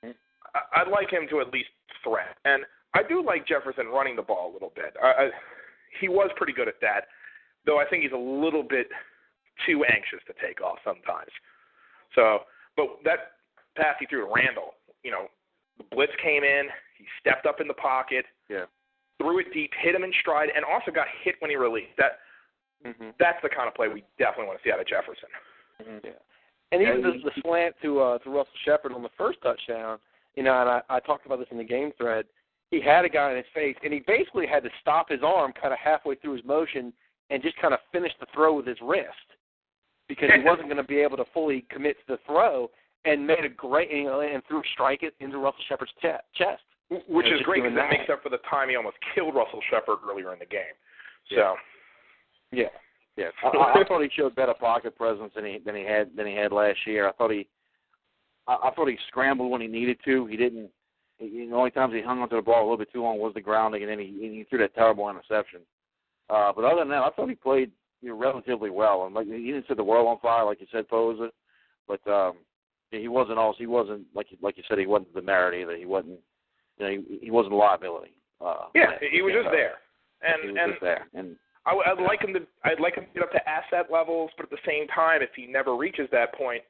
I'd like him to at least threat. And I do like Jefferson running the ball a little bit. I, I, he was pretty good at that, though I think he's a little bit too anxious to take off sometimes. So, but that pass he threw to Randall, you know, the blitz came in, he stepped up in the pocket, yeah, threw it deep, hit him in stride, and also got hit when he released. That mm-hmm. That's the kind of play we definitely want to see out of Jefferson. Mm-hmm. Yeah. And even the, the slant to uh, to Russell Shepard on the first touchdown, you know, and I, I talked about this in the game thread, he had a guy in his face, and he basically had to stop his arm kind of halfway through his motion and just kind of finish the throw with his wrist, because he wasn't going to be able to fully commit to the throw, and made a great, you know, and threw strike it into Russell Shepard's chest. Which is great, because that makes up for the time he almost killed Russell Shepard earlier in the game. So, yeah, yeah. I, I thought he showed better pocket presence than he than he had than he had last year. I thought he, I, I thought he scrambled when he needed to. He didn't. He, the only times he hung onto the ball a little bit too long was the grounding, and then he he threw that terrible interception. Uh, but other than that, I thought he played, you know, relatively well. And like, he didn't set the world on fire like you said, Posa, but um, he wasn't also he wasn't like like you said, he wasn't the merit either. He wasn't. You know, he, he wasn't a liability. Uh, yeah, he was just there, and he was and just there. And I, I'd like him to. I'd like him to get up to asset levels, but at the same time, if he never reaches that point,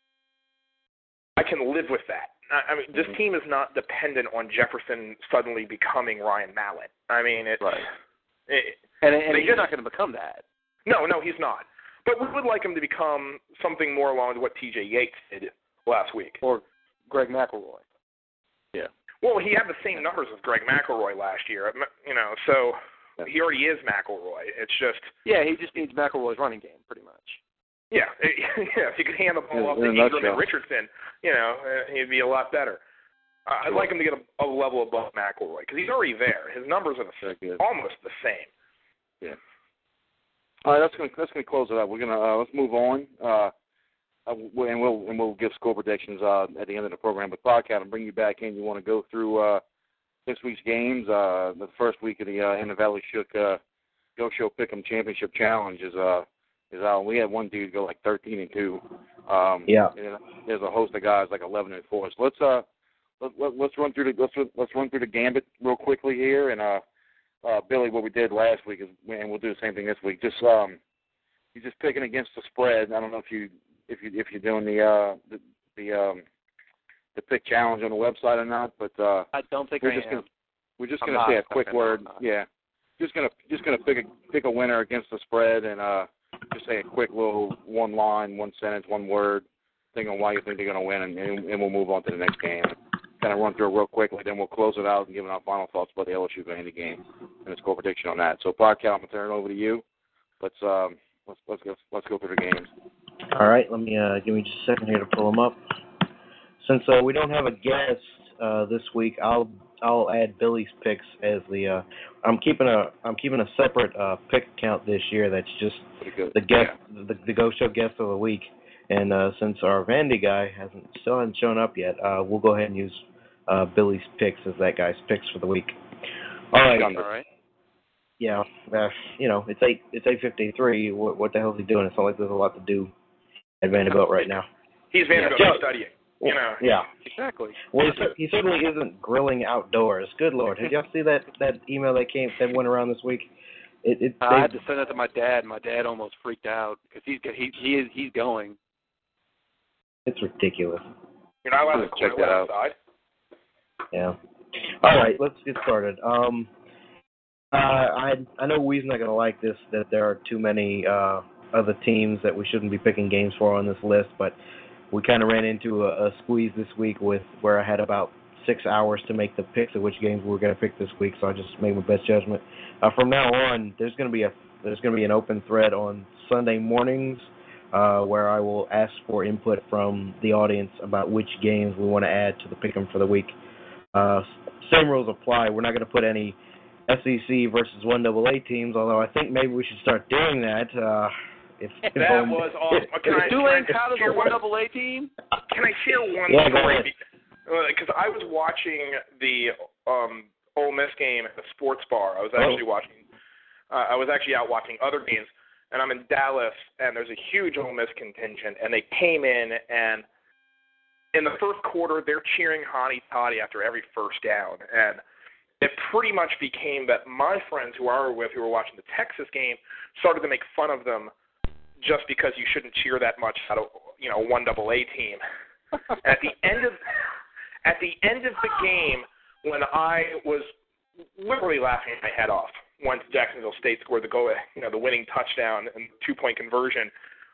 I can live with that. I, I mean, this mm-hmm. team is not dependent on Jefferson suddenly becoming Ryan Mallett. I mean, it's right. It, and and he's just, not going to become that. No, no, he's not. But we would like him to become something more along with what T J Yates did last week, or Greg McElroy. Yeah. Well, he had the same numbers as Greg McElroy last year, you know, so he already is McElroy. It's just yeah, he just needs McElroy's running game, pretty much. Yeah, yeah. If you could hand the ball in, off in to Ingram nutshell. and Richardson, you know, uh, he'd be a lot better. Uh, I'd like him to get a, a level above McElroy because he's already there. His numbers are the, almost the same. Yeah. All right, that's gonna that's gonna close it up. We're gonna uh, let's move on. Uh, Uh, and we'll and we'll give score predictions uh, at the end of the program. But podcast, I'll bring you back in. You want to go through uh, this week's games? Uh, the first week of the uh, in the Valley Shook uh, Go Show Pick'em Championship Challenge is uh is out. We had one dude go like thirteen and two. Um, yeah. And there's a host of guys like eleven and four. So let's uh let, let, let's run through the let's let's run through the gambit real quickly here. And uh, uh Billy, what we did last week is, and we'll do the same thing this week. Just um, you're just picking against the spread. I don't know if you. If you if you're doing the uh the the um the pick challenge on the website or not, but uh I don't think we're I just am. gonna we're just I'm gonna not. say a quick Okay, word. no, Yeah, just gonna just gonna pick a pick a winner against the spread and uh just say a quick little one line, one sentence, one word thing on why you think they're gonna win, and, and, and we'll move on to the next game. Kind of run through it real quickly, then we'll close it out and give our final thoughts about the L S U Vandy game and the score prediction on that. So, Podcast, I'm gonna turn it over to you. Let's um let's let's go let's go through the games. All right, let me uh, give me just a second here to pull them up. Since uh, we don't have a guest uh, this week, I'll I'll add Billy's picks as the. Uh, I'm keeping a I'm keeping a separate uh, pick account this year. That's just the guest yeah. the, the Go Show guest of the week. And uh, since our Vandy guy hasn't still hasn't shown up yet, uh, we'll go ahead and use uh, Billy's picks as that guy's picks for the week. All right. All right. Yeah, uh, you know it's eight it's eight fifty three. What, what the hell is he doing? It's not like there's a lot to do at Vanderbilt right now. He's Vanderbilt yeah. studying, you know. Yeah, exactly. Well, he, he certainly isn't grilling outdoors. Good Lord, did y'all see that, that email that came that went around this week? It, it, I they, had to send it to my dad. My dad almost freaked out because he's he he is he's going. It's ridiculous. You're not allowed to check that out. Outside. Yeah. All right, let's get started. Um, uh, I I know Wee's not gonna like this that there are too many. Uh, other teams that we shouldn't be picking games for on this list, but we kind of ran into a, a squeeze this week with where I had about six hours to make the picks of which games we were going to pick this week, so I just made my best judgment. Uh, from now on, there's going to be a there's going to be an open thread on Sunday mornings uh, where I will ask for input from the audience about which games we want to add to the pick'em for the week. Uh, same rules apply. We're not going to put any S E C versus one double A teams, although I think maybe we should start doing that. Uh, If, if that I'm, was awesome. Can I, doing can I count as a one double A team? Can I share one yeah, story? Because I was watching the um, Ole Miss game at the sports bar. I was actually oh. watching. Uh, I was actually out watching other games, and I'm in Dallas, and there's a huge Ole Miss contingent, and they came in, and in the first quarter, they're cheering Hotty Toddy after every first down, and it pretty much became that my friends who I were with, who were watching the Texas game, started to make fun of them just because you shouldn't cheer that much at a you know one double A team. At the end of at the end of the game, when I was literally laughing my head off once Jacksonville State scored the goal, you know, the winning touchdown and two point conversion,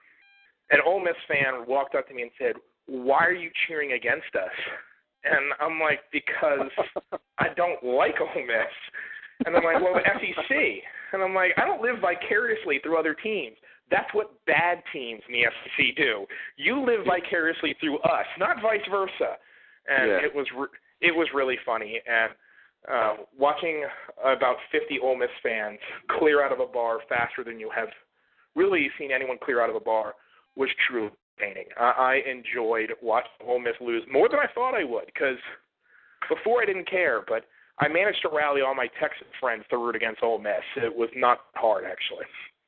an Ole Miss fan walked up to me and said, "Why are you cheering against us?" And I'm like, "Because I don't like Ole Miss." And I'm like, "Well, the S E C." And I'm like, "I don't live vicariously through other teams. That's what bad teams in the S E C do. You live vicariously through us, not vice versa." And yeah. it was re- it was really funny. And uh, watching about fifty Ole Miss fans clear out of a bar faster than you have really seen anyone clear out of a bar was truly entertaining. I, I enjoyed watching Ole Miss lose more than I thought I would, because before I didn't care, but I managed to rally all my Texas friends to root against Ole Miss. It was not hard, actually.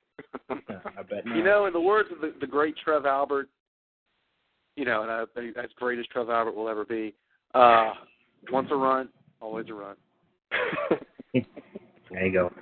I bet not. You know, in the words of the, the great Trev Albert, you know, and I, as great as Trev Albert will ever be, uh, once a run, always a run. There you go.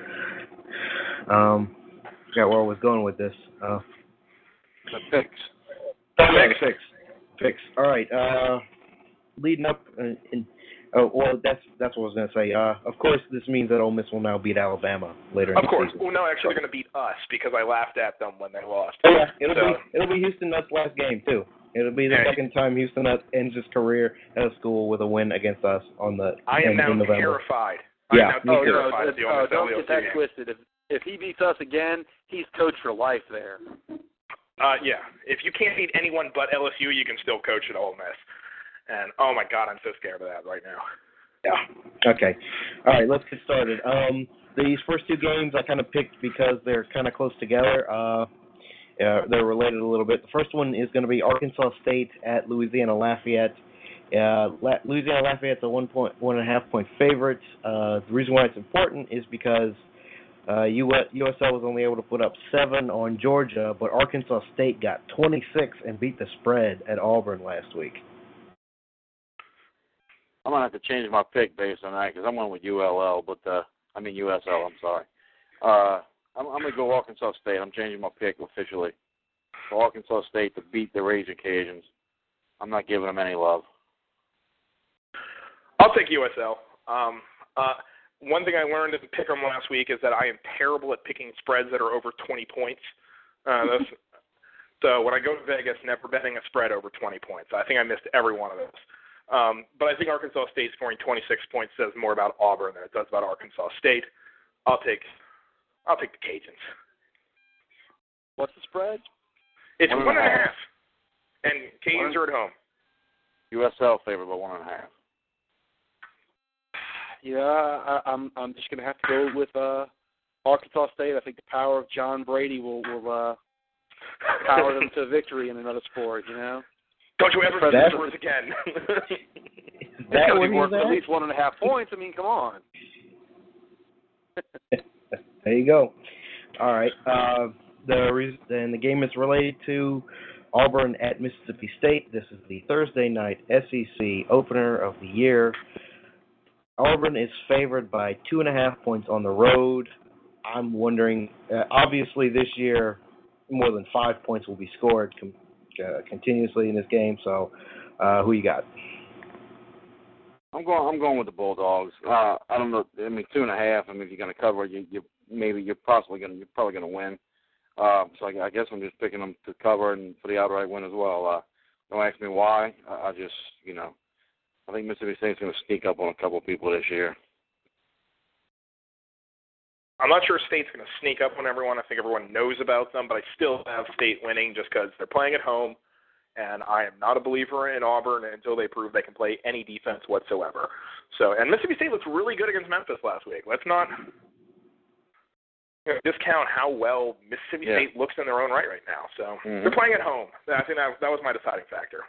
Um, forgot where I was going with this. Uh, the picks. Picks. Picks. Picks. All right. Uh, leading up, in, in oh well, that's that's what I was going to say. Uh, of course, this means that Ole Miss will now beat Alabama later. Of in course. the season. Well, no, actually, they're going to beat us because I laughed at them when they lost. Oh, yeah, it'll so. be it'll be Houston Nutt's last game too. It'll be the Hey. second time Houston ends his career at a school with a win against us on the. I am in, now in November. terrified. Yeah, I am now oh, terrified no, of the oh, Ole Miss don't L E O C get that game. twisted. If if he beats us again, he's coach for life there. Uh, yeah. If you can't beat anyone but L S U, you can still coach at Ole Miss. And, oh, my God, I'm so scared of that right now. Yeah. Okay. All right, let's get started. Um, these first two games I kind of picked because they're kind of close together. Uh, uh, they're related a little bit. The first one is going to be Arkansas State at Louisiana Lafayette. Uh, La- Louisiana Lafayette's a one point one and a half point favorite. Uh, the reason why it's important is because uh, U S L was only able to put up seven on Georgia, but Arkansas State got twenty-six and beat the spread at Auburn last week. I'm gonna have to change my pick based on that because I'm going with U L L, but uh, I mean U S L. I'm sorry. Uh, I'm, I'm gonna go Arkansas State. I'm changing my pick officially. For Arkansas State to beat the Raging Cajuns. I'm not giving them any love. I'll take U S L. Um, uh, one thing I learned at the Pick'em last week is that I am terrible at picking spreads that are over twenty points. Uh, that's, so when I go to Vegas, never betting a spread over twenty points. I think I missed every one of those. Um, but I think Arkansas State scoring twenty-six points says more about Auburn than it does about Arkansas State. I'll take, I'll take the Cajuns. What's the spread? It's one one and and a a half. half, and Cajuns are at home. U S L favored by one and a half. Yeah, I, I'm I'm just gonna have to go with uh, Arkansas State. I think the power of John Brady will will uh, power them to victory in another sport. You know. Don't you ever say That- those words again. It's going to be worth at least one and a half points. I mean, come on. There you go. All right. Uh, the re- and the game is related to Auburn at Mississippi State. This is the Thursday night S E C opener of the year. Auburn is favored by two and a half points on the road. I'm wondering, uh, obviously this year, more than five points will be scored com- uh, continuously in this game. So, uh, who you got? I'm going. I'm going with the Bulldogs. Uh, I don't know. I mean, two and a half. I mean, if you're going to cover, you, you maybe you're possibly going. to You're probably going to win. Uh, so I, I guess I'm just picking them to cover and for the outright win as well. Uh, don't ask me why. I, I just, you know, I think Mississippi State's going to sneak up on a couple of people this year. I'm not sure State's going to sneak up on everyone. I think everyone knows about them, but I still have State winning just because they're playing at home, and I am not a believer in Auburn until they prove they can play any defense whatsoever. So, and Mississippi State looked really good against Memphis last week. Let's not you know, discount how well Mississippi Yeah. State looks in their own right right now. So Mm-hmm. they're playing at home. I think that, that was my deciding factor.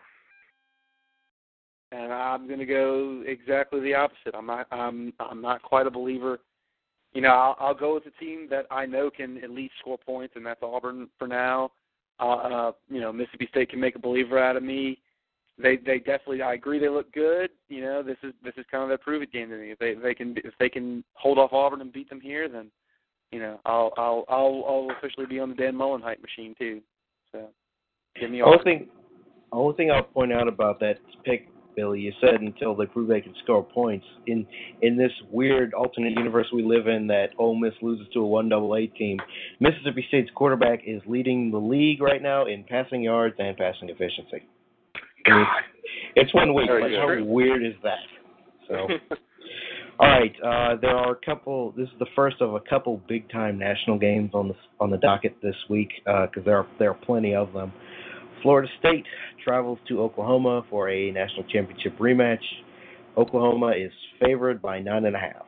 And I'm going to go exactly the opposite. I'm not. I'm. I'm not quite a believer. You know, I'll, I'll go with a team that I know can at least score points, and that's Auburn for now. Uh, uh, you know, Mississippi State can make a believer out of me. They, they definitely. I agree. They look good. You know, this is this is kind of their prove it game to me. If they, they can, if they can hold off Auburn and beat them here, then, you know, I'll, I'll, I'll, I'll officially be on the Dan Mullen hype machine too. So, give me Only Auburn. thing, only thing I'll point out about that pick, Billy, you said until they prove they can score points. In in this weird alternate universe we live in that Ole Miss loses to a one double A team, Mississippi State's quarterback is leading the league right now in passing yards and passing efficiency. God. It's one week. Very Like, how true. weird is that? So, all right. Uh, there are a couple. This is the first of a couple big time national games on the on the docket this week because uh, there are there are plenty of them. Florida State travels to Oklahoma for a national championship rematch. Oklahoma is favored by nine and a half.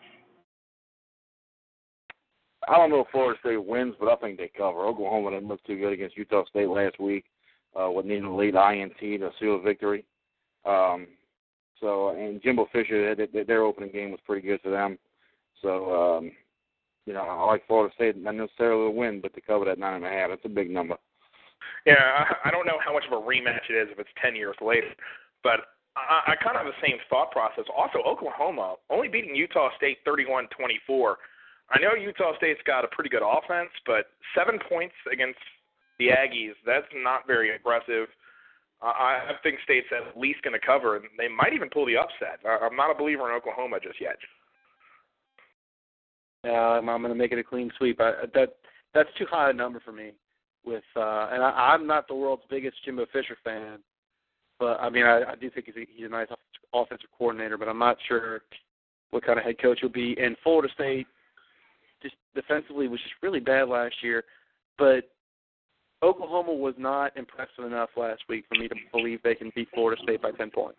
I don't know if Florida State wins, but I think they cover. Oklahoma didn't look too good against Utah State last week. Uh, with needing a late I N T to seal a victory. Um, so, and Jimbo Fisher, their, their opening game was pretty good for them. So, um, you know, I like Florida State, not necessarily to win, but to cover that nine and a half. That's a big number. Yeah, I, I don't know how much of a rematch it is if it's ten years later, but I, I kind of have the same thought process. Also, Oklahoma only beating Utah State thirty-one twenty-four. I know Utah State's got a pretty good offense, but seven points against the Aggies, that's not very aggressive. Uh, I think State's at least going to cover, and they might even pull the upset. I, I'm not a believer in Oklahoma just yet. Yeah, I'm, I'm going to make it a clean sweep. I, that that's too high a number for me. With uh, and I, I'm not the world's biggest Jimbo Fisher fan, But, I mean, I, I do think he's a, he's a nice offensive coordinator, but I'm not sure what kind of head coach he'll be. And Florida State, just defensively, was just really bad last year. But Oklahoma was not impressive enough last week for me to believe they can beat Florida State by ten points.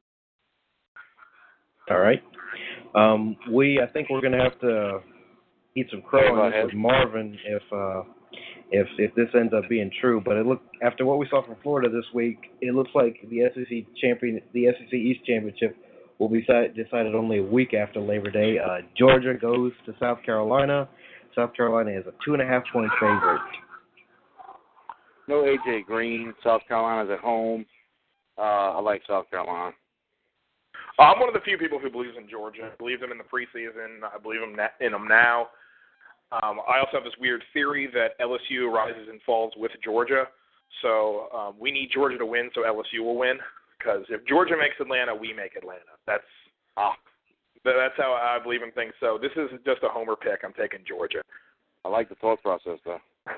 All right. Um, we, I think we're going to have to eat some crow on this with Marvin if uh, if if this ends up being true. But it look after what we saw from Florida this week, it looks like the S E C champion, the S E C East championship, will be decided only a week after Labor Day. Uh, Georgia goes to South Carolina. South Carolina is a two and a half point favorite. No A J Green. South Carolina's at home. Uh, I like South Carolina. I'm one of the few people who believes in Georgia. I believe them in the preseason. I believe them in them now. Um, I also have this weird theory that L S U rises and falls with Georgia. So um, we need Georgia to win so L S U will win. Because if Georgia makes Atlanta, we make Atlanta. That's ah, that's how I believe in things. So this is just a homer pick. I'm taking Georgia. I like the thought process, though.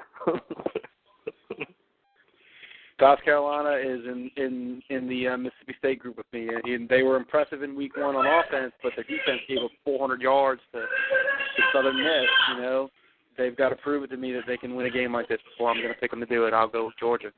South Carolina is in in in the uh, Mississippi State group with me, and they were impressive in week one on offense, but their defense gave up four hundred yards to, to Southern Miss. You know, they've got to prove it to me that they can win a game like this before I'm going to pick them to do it. I'll go with Georgia.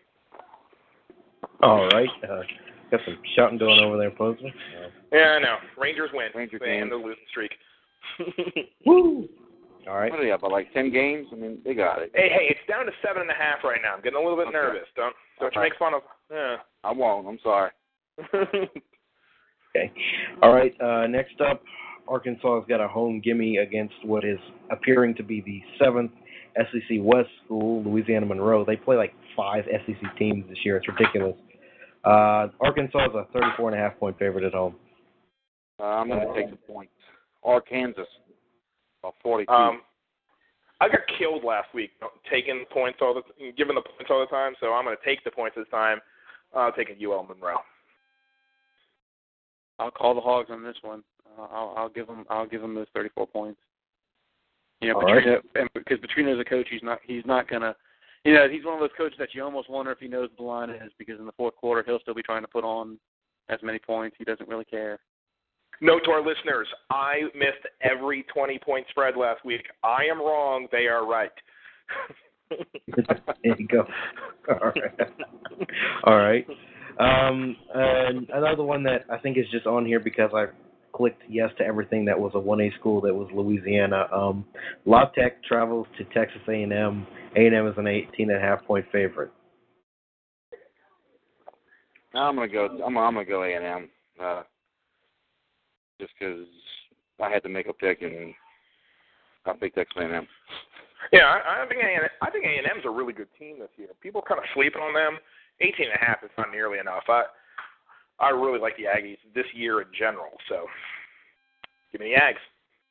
All right, uh, got some shouting going over there, Posner. Uh, yeah, I know. Rangers win. Rangers they end the losing streak. Woo! All right. What are they up by, like ten games? I mean, they got it. Hey, hey, it's down to seven and a half right now. I'm getting a little bit okay. nervous. Don't don't okay. you make fun of? Yeah. I won't. I'm sorry. Okay. All right. Uh, next up, Arkansas has got a home gimme against what is appearing to be the seventh S E C West school, Louisiana Monroe. They play like five S E C teams this year. It's ridiculous. Uh, Arkansas is a thirty-four and a half point favorite at home. Uh, I'm going to take the points. Arkansas, uh, forty-two. Um, I got killed last week taking points all the giving the points all the time, so I'm going to take the points this time. I'm uh, taking U L Monroe. I'll call the Hogs on this one. Uh, I'll, I'll give them. I'll give them those thirty-four points. You know, Petrino, right. and because Petrino's a coach, he's not. He's not gonna. You know, he's one of those coaches that you almost wonder if he knows the line is, because in the fourth quarter he'll still be trying to put on as many points. He doesn't really care. Note to our listeners, I missed every twenty-point spread last week. I am wrong. They are right. There you go. All right. All right. Um, and another one that I think is just on here because I clicked yes to everything that was a one A school that was Louisiana. Um, La Tech travels to Texas A and M. A and M is an eighteen and a half point favorite. I'm gonna go. I'm, I'm gonna go A and M. Uh, just because I had to make a pick, and I picked Texas A and M. Yeah, I, I think A and M, I think A and M's a really good team this year. People kind of sleeping on them. eighteen and a half is not nearly enough. I I really like the Aggies this year in general. So give me the Ags.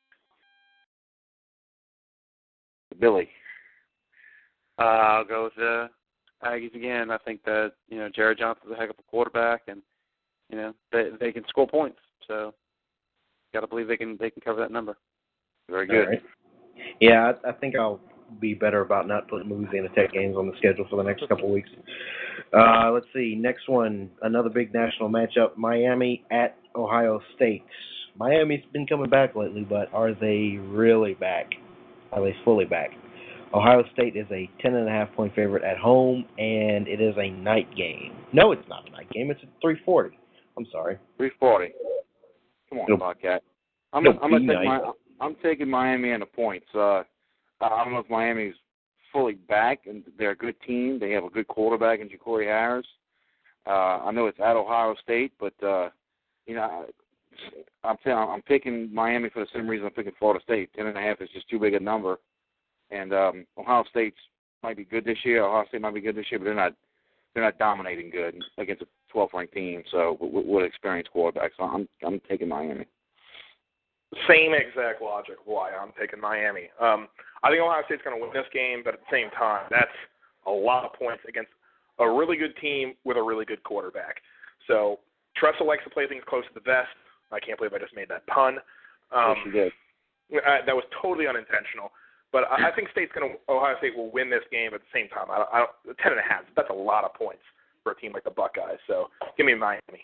Billy. Uh, I'll go with the Aggies again. I think that, you know, Jared Johnson's a heck of a quarterback, and you know they they can score points. So got to believe they can they can cover that number. Very good. Right. Yeah, I, I think I'll be better about not putting Louisiana Tech games on the schedule for the next couple of weeks. Uh, let's see. Next one, another big national matchup: Miami at Ohio State. Miami's been coming back lately, but are they really back? Are they fully back? Ohio State is a ten and a half point favorite at home, and it is a night game. No, it's not a night game. It's at three forty. I'm sorry. three forty. Come on, Bobcat. I'm, I'm gonna take my. I'm taking Miami and the points. Uh, I don't know if Miami's fully back, and they're a good team. They have a good quarterback in Ja'Cory Harris. Uh, I know it's at Ohio State, but uh, you know, I'm saying I'm picking Miami for the same reason I'm picking Florida State. Ten and a half is just too big a number, and um, Ohio State might be good this year. Ohio State might be good this year, but they're not. They're not dominating good against a twelfth ranked team. So with, with experienced quarterbacks, so I'm I'm taking Miami. Same exact logic why I'm taking Miami. Um, I think Ohio State's going to win this game, but at the same time, that's a lot of points against a really good team with a really good quarterback. So Tressel likes to play things close to the vest. I can't believe I just made that pun. Um, yes, you did. I, that was totally unintentional. But I, I think State's going to Ohio State will win this game at the same time. I, I, ten and a half. That's a lot of points for a team like the Buckeyes. So give me Miami.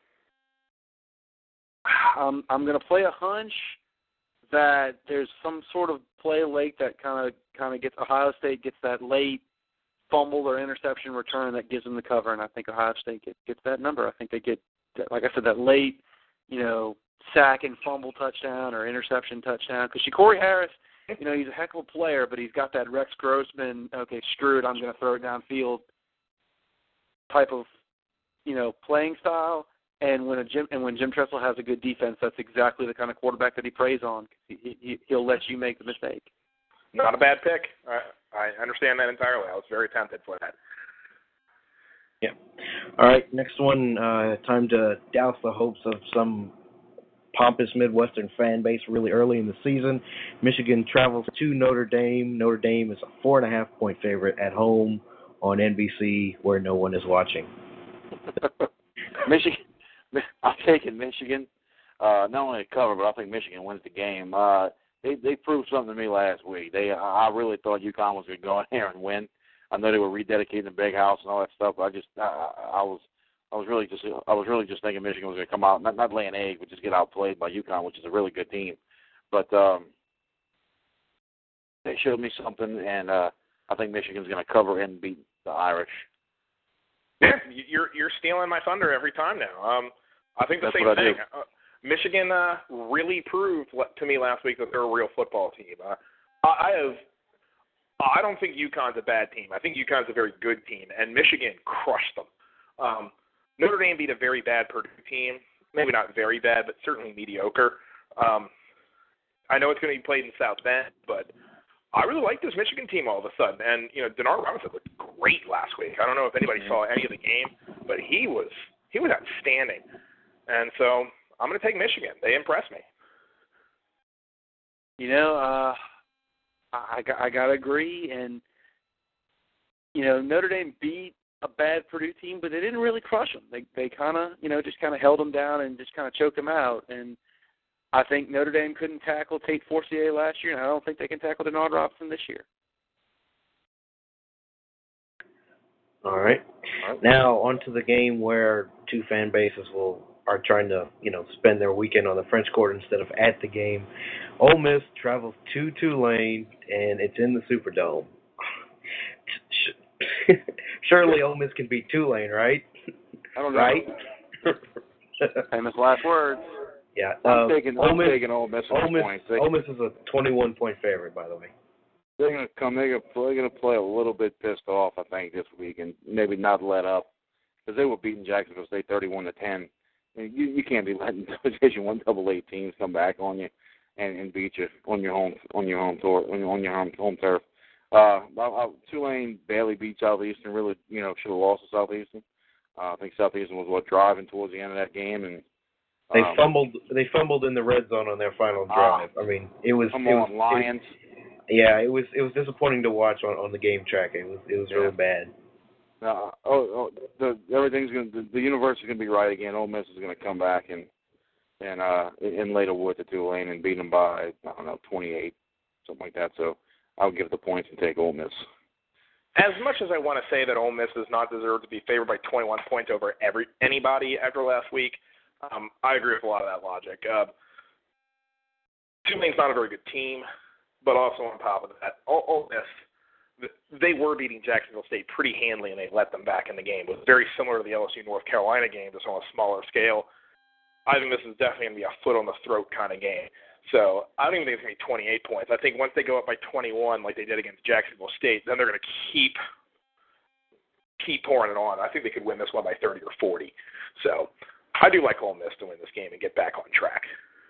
Um, I'm going to play a hunch that there's some sort of play late that kind of kind of gets Ohio State gets that late fumble or interception return that gives them the cover, and I think Ohio State gets, gets that number. I think they get, like I said, that late, you know, sack and fumble touchdown or interception touchdown. Because Corey Harris, you know, he's a heck of a player, but he's got that Rex Grossman, okay, screw it, I'm going to throw it downfield type of, you know, playing style. And when a Jim and when Jim Tressel has a good defense, that's exactly the kind of quarterback that he preys on. He, he, he'll let you make the mistake. Not a bad pick. I, I understand that entirely. I was very tempted for that. Yeah. All right, next one. Uh, time to douse the hopes of some pompous Midwestern fan base really early in the season. Michigan travels to Notre Dame. Notre Dame is a four and a half point favorite at home on N B C, where no one is watching. Michigan. I'm taking Michigan. Uh, not only a cover, but I think Michigan wins the game. Uh, they they proved something to me last week. They I really thought UConn was going to go in there and win. I know they were rededicating the big house and all that stuff. But I just I, I was I was really just I was really just thinking Michigan was going to come out not not lay an egg, but just get outplayed by UConn, which is a really good team. But um, they showed me something, and uh, I think Michigan's going to cover and beat the Irish. Yeah, you're you're stealing my thunder every time now. Um, I think the That's same thing. Uh, Michigan uh, really proved to me last week that they're a real football team. Uh, I have. I don't think UConn's a bad team. I think UConn's a very good team, and Michigan crushed them. Um, Notre Dame beat a very bad Purdue team. Maybe not very bad, but certainly mediocre. Um, I know it's going to be played in South Bend, but I really like this Michigan team all of a sudden. And, you know, Denard Robinson looked great last week. I don't know if anybody saw any of the game, but he was he was outstanding. And so I'm going to take Michigan. They impressed me. You know, uh, I, I got to agree. And, you know, Notre Dame beat a bad Purdue team, but they didn't really crush them. They they kind of, you know, just kind of held them down and just kind of choked them out. And I think Notre Dame couldn't tackle Tate Forcier last year, and I don't think they can tackle Denard Robinson this year. All right. Now on to the game where two fan bases will are trying to, you know, spend their weekend on the French Quarter instead of at the game. Ole Miss travels to Tulane, and it's in the Superdome. Surely Ole Miss can beat Tulane, right? I don't know. Right? Famous last words. Yeah. I'm uh, taking Ole I'm Miss, taking Ole Miss at Ole Miss, points. They, Ole Miss is a twenty-one point favorite, by the way. They're going to come. They're going to play, they're going to play a little bit pissed off, I think, this week, and maybe not let up because they were beating Jacksonville State thirty-one to ten. You you can't be letting Division One Double A teams come back on you and, and beat you on your home on your home tour on your, on your home home turf. Uh, I, I, Tulane barely beat Southeastern. Really, you know, should have lost to Southeastern. Uh, I think Southeastern was what driving towards the end of that game, and they um, fumbled. They fumbled in the red zone on their final drive. Uh, I mean, it was. Come it on, was, Lions. It, yeah, it was. It was disappointing to watch on, on the game track. It was. It was yeah. really bad. Uh, oh, oh the, everything's going. The, the universe is going to be right again. Ole Miss is going to come back and and uh, in later wood to Tulane and beat them by I don't know twenty-eight, something like that. So I'll give the points and take Ole Miss. As much as I want to say that Ole Miss does not deserve to be favored by twenty-one points over every anybody after last week, um, I agree with a lot of that logic. Uh, Tulane's not a very good team, but also on top of that, Ole, Ole Miss. They were beating Jacksonville State pretty handily, and they let them back in the game. It was very similar to the L S U North Carolina game, just on a smaller scale. I think this is definitely going to be a foot-on-the-throat kind of game. So I don't even think it's going to be twenty-eight points. I think once they go up by twenty-one, like they did against Jacksonville State, then they're going to keep keep pouring it on. I think they could win this one by thirty or forty. So I do like Ole Miss to win this game and get back on track.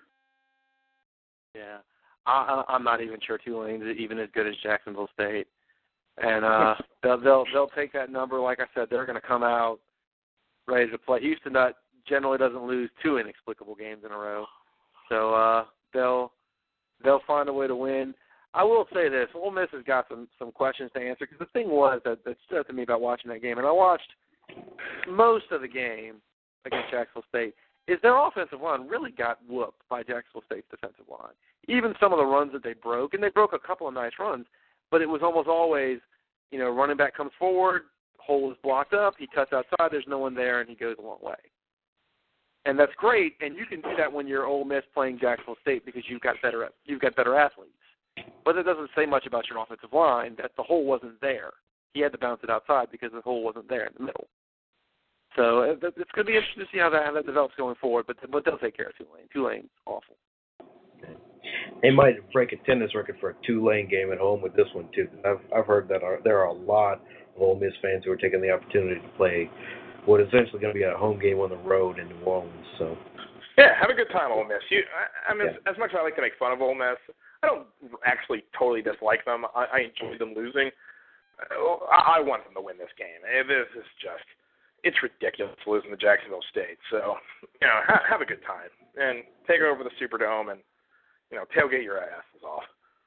Yeah, I, I'm not even sure Tulane's even as good as Jacksonville State. And uh, they'll, they'll they'll take that number. Like I said, they're going to come out ready to play. Houston not, generally doesn't lose two inexplicable games in a row, so uh, they'll they'll find a way to win. I will say this: Ole Miss has got some some questions to answer because the thing was that, that stood out to me about watching that game, and I watched most of the game against Jacksonville State. Is their offensive line really got whooped by Jacksonville State's defensive line? Even some of the runs that they broke, and they broke a couple of nice runs. But it was almost always, you know, running back comes forward, hole is blocked up, he cuts outside, there's no one there, and he goes a long way. And that's great, and you can do that when you're Ole Miss playing Jacksonville State because you've got better you've got better athletes. But it doesn't say much about your offensive line that the hole wasn't there. He had to bounce it outside because the hole wasn't there in the middle. So it's going to be interesting to see how that, how that develops going forward, but, but they'll take care of Tulane. Tulane's awful. They might break attendance record for a Tulane game at home with this one, too. I've, I've heard that are, there are a lot of Ole Miss fans who are taking the opportunity to play what is essentially going to be a home game on the road in New Orleans. So, yeah, have a good time, Ole Miss. You, I, I mean, yeah. as, as much as I like to make fun of Ole Miss, I don't actually totally dislike them. I, I enjoy them losing. I, I want them to win this game. This is just, it's ridiculous losing to Jacksonville State. So, you know, ha, have a good time and take over the Superdome and, you know, tailgate your asses off.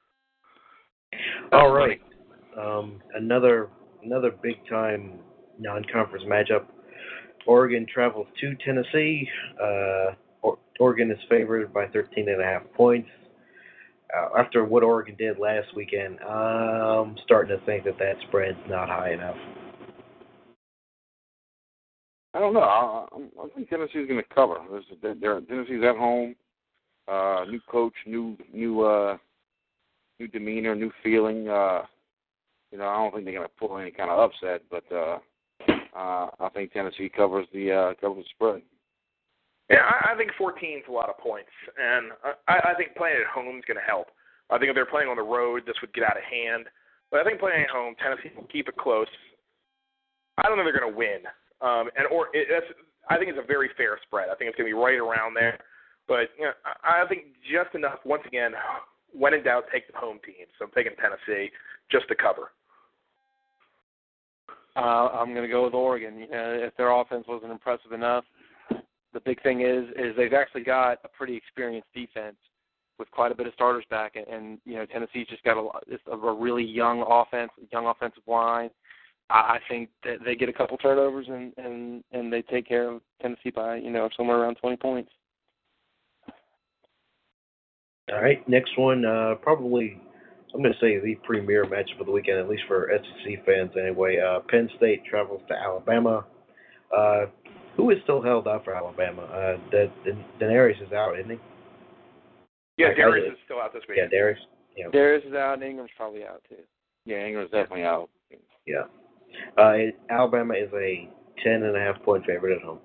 All right. Um, another another big time non-conference matchup. Oregon travels to Tennessee. Uh, Oregon is favored by thirteen and a half points. Uh, after what Oregon did last weekend, I'm starting to think that that spread's not high enough. I don't know. I, I think Tennessee's going to cover. They're, they're, Tennessee's at home. Uh, new coach, new new uh, new demeanor, new feeling. Uh, you know, I don't think they're going to pull any kind of upset, but uh, uh, I think Tennessee covers the uh, covers the spread. Yeah, I, I think fourteen is a lot of points, and I, I think playing at home is going to help. I think if they're playing on the road, this would get out of hand. But I think playing at home, Tennessee will keep it close. I don't know if they're going to win, um, and or it, it's, I think it's a very fair spread. I think it's going to be right around there. But you know, I, I think just enough. Once again, when in doubt, take the home team. So I'm taking Tennessee just to cover. Uh, I'm going to go with Oregon. You know, if their offense wasn't impressive enough, the big thing is is they've actually got a pretty experienced defense with quite a bit of starters back, and, and you know Tennessee's just got a, just a really young offense, young offensive line. I think that they get a couple turnovers and, and, and they take care of Tennessee by you know somewhere around twenty points. All right, next one, uh, probably, I'm going to say the premier matchup of the weekend, at least for S E C fans anyway. Uh, Penn State travels to Alabama. Uh, who is still held out for Alabama? Uh, the, the, Denarius is out, isn't he? Yeah, like, Darius is still out this week. Yeah, Darius. Yeah. Darius is out, and Ingram's probably out, too. Yeah, Ingram's definitely out. Yeah. Uh, Alabama is a ten and a half point favorite at home.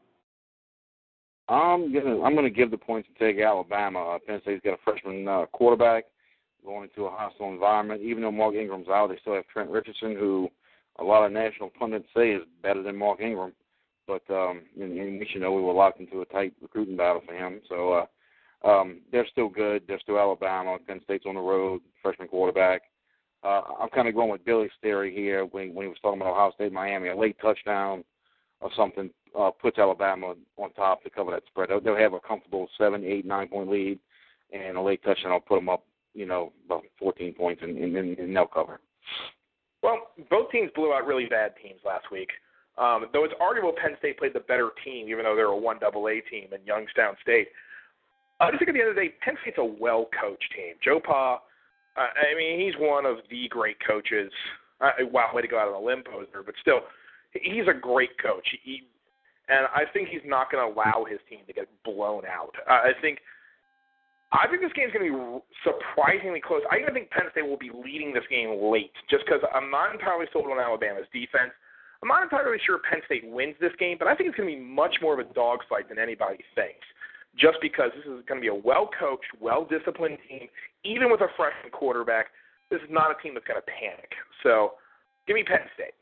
I'm gonna I'm gonna give the points to take Alabama. Uh, Penn State's got a freshman uh, quarterback going into a hostile environment. Even though Mark Ingram's out, they still have Trent Richardson, who a lot of national pundits say is better than Mark Ingram. But um, and, and we should know we were locked into a tight recruiting battle for him. So uh, um, they're still good. They're still Alabama. Penn State's on the road, freshman quarterback. Uh, I'm kind of going with Billy's theory here when, when he was talking about Ohio State, Miami. A late touchdown or something uh, puts Alabama on top to cover that spread. They'll, they'll have a comfortable seven, eight, nine-point lead, and a late touchdown will put them up, you know, about fourteen points, and, and, and they'll cover. Well, both teams blew out really bad teams last week. Um, though it's arguable Penn State played the better team, even though they're a one double A team in Youngstown State. I just think at the end of the day, Penn State's a well-coached team. Joe Pa, uh, I mean, he's one of the great coaches. Uh, wow, way to go out on a limb poser, but still, he's a great coach. He, and I think he's not going to allow his team to get blown out. Uh, I think I think this game's going to be surprisingly close. I even think Penn State will be leading this game late just because I'm not entirely sold on Alabama's defense. I'm not entirely sure Penn State wins this game, but I think it's going to be much more of a dogfight than anybody thinks, just because this is going to be a well-coached, well-disciplined team. Even with a freshman quarterback, this is not a team that's going to panic. So give me Penn State.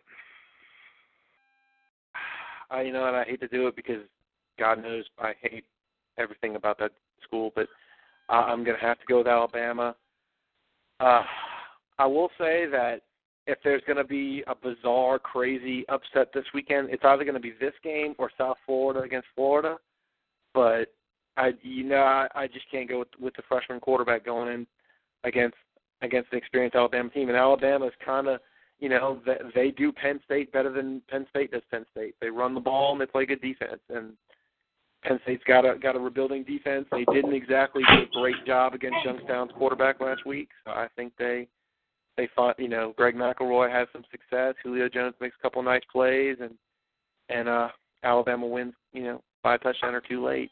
I, you know, and I hate to do it because God knows I hate everything about that school, but uh, I'm going to have to go with Alabama. Uh, I will say that if there's going to be a bizarre, crazy upset this weekend, it's either going to be this game or South Florida against Florida. But I, you know, I, I just can't go with, with the freshman quarterback going in against against the experienced Alabama team. And Alabama's kind of, you know, they, they do Penn State better than Penn State does Penn State. They run the ball and they play good defense. And Penn State's got a got a rebuilding defense. They didn't exactly do a great job against Youngstown's quarterback last week, so I think they they find, you know, Greg McElroy has some success. Julio Jones makes a couple nice plays, and and uh, Alabama wins, you know, by a touchdown or two late.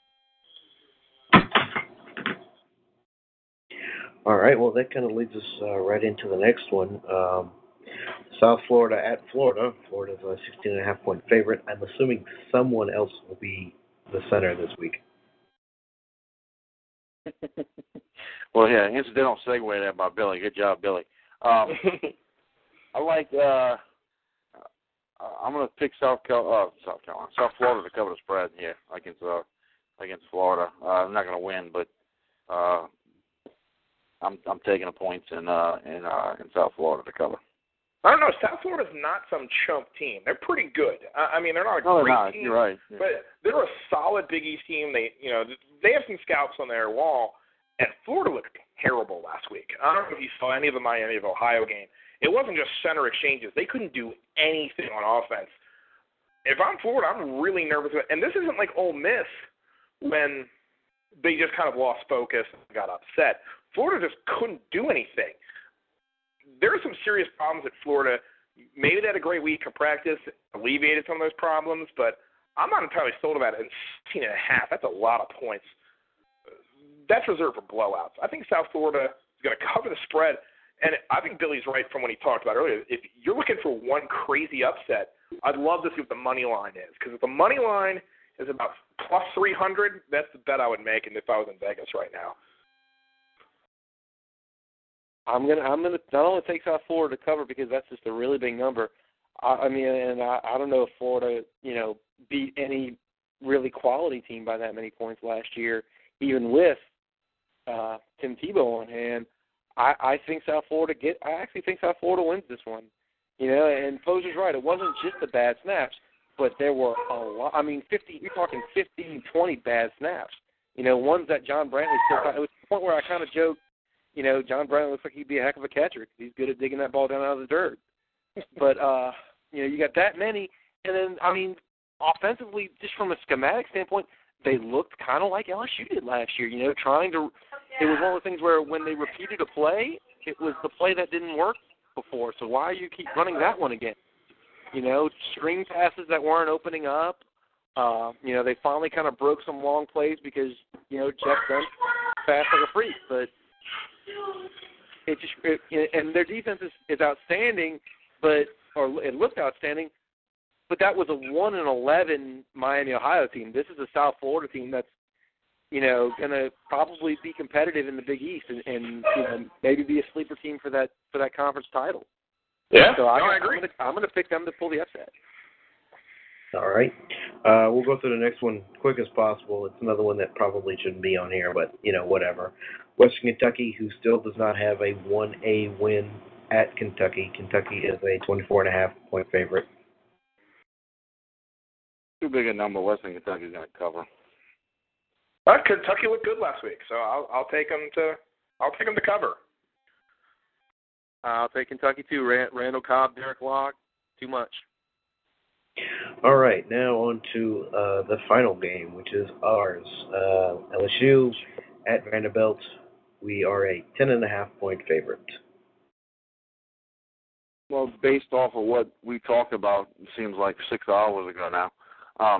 All right, well, that kind of leads us uh, right into the next one. Um, South Florida at Florida. Florida's a sixteen and a half point favorite. I'm assuming someone else will be the center this week. Well, yeah, incidental segue there by Billy. Good job, Billy. Um, I like, uh, I'm going to pick South, Cal- uh, South Carolina, South Florida to cover the spread here against, uh, against Florida. Uh, I'm not going to win, but uh, I'm I'm taking the points in, uh, in, uh, in South Florida to cover. I don't know. South Florida's not some chump team. They're pretty good. I, I mean, they're not a no, great they're not. team. You're right. Yeah. But they're a solid Big East team. They, you know, they have some scouts on their wall. And Florida looked terrible last week. I don't know if you saw any of the Miami of Ohio game. It wasn't just center exchanges. They couldn't do anything on offense. If I'm Florida, I'm really nervous. And this isn't like Ole Miss when they just kind of lost focus and got upset. Florida just couldn't do anything. There are some serious problems at Florida. Maybe they had a great week of practice, alleviated some of those problems, but I'm not entirely sold about it. And sixteen and a half, that's a lot of points. That's reserved for blowouts. I think South Florida is going to cover the spread, and I think Billy's right from what he talked about earlier. If you're looking for one crazy upset, I'd love to see what the money line is, because if the money line is about plus three hundred, that's the bet I would make, and if I was in Vegas right now. I'm gonna I'm gonna not only take South Florida to cover because that's just a really big number. I, I mean, and I, I don't know if Florida, you know, beat any really quality team by that many points last year, even with uh, Tim Tebow on hand. I, I think South Florida get. I actually think South Florida wins this one. You know, and Posey's right. It wasn't just the bad snaps, but there were a lot. I mean, fifty. You're talking fifteen, twenty bad snaps. You know, ones that John Brantley still. It was the point where I kind of joked. You know, John Brantley looks like he'd be a heck of a catcher because he's good at digging that ball down out of the dirt. But, uh, you know, you got that many. And then, I mean, offensively, just from a schematic standpoint, they looked kind of like L S U did last year, you know, trying to – it was one of the things where when they repeated a play, it was the play that didn't work before. So why do you keep running that one again? You know, screen passes that weren't opening up. Uh, you know, they finally kind of broke some long plays because, you know, Jeff Dunn fast like a freak. But – It just it, and their defense is, is outstanding, but or it looked outstanding, but that was a one and eleven Miami Ohio team. This is a South Florida team that's you know going to probably be competitive in the Big East and, and you know maybe be a sleeper team for that for that conference title. Yeah, so I, no, I agree. I'm going to I'm going to pick them to pull the upset. All right. Uh, we'll go through the next one quick as possible. It's another one that probably shouldn't be on here, but, you know, whatever. Western Kentucky, who still does not have a one A win at Kentucky. Kentucky is a twenty-four and a half point favorite. Too big a number. Western Kentucky's going to cover. Uh, Kentucky looked good last week, so I'll, I'll take them to I'll take them to cover. Uh, I'll take Kentucky too. Rand, Randall Cobb, Derek Locke, too much. All right, now on to uh, the final game, which is ours. Uh, L S U at Vanderbilt. We are a ten and a half point favorite. Well, based off of what we talked about, it seems like six hours ago now. Um,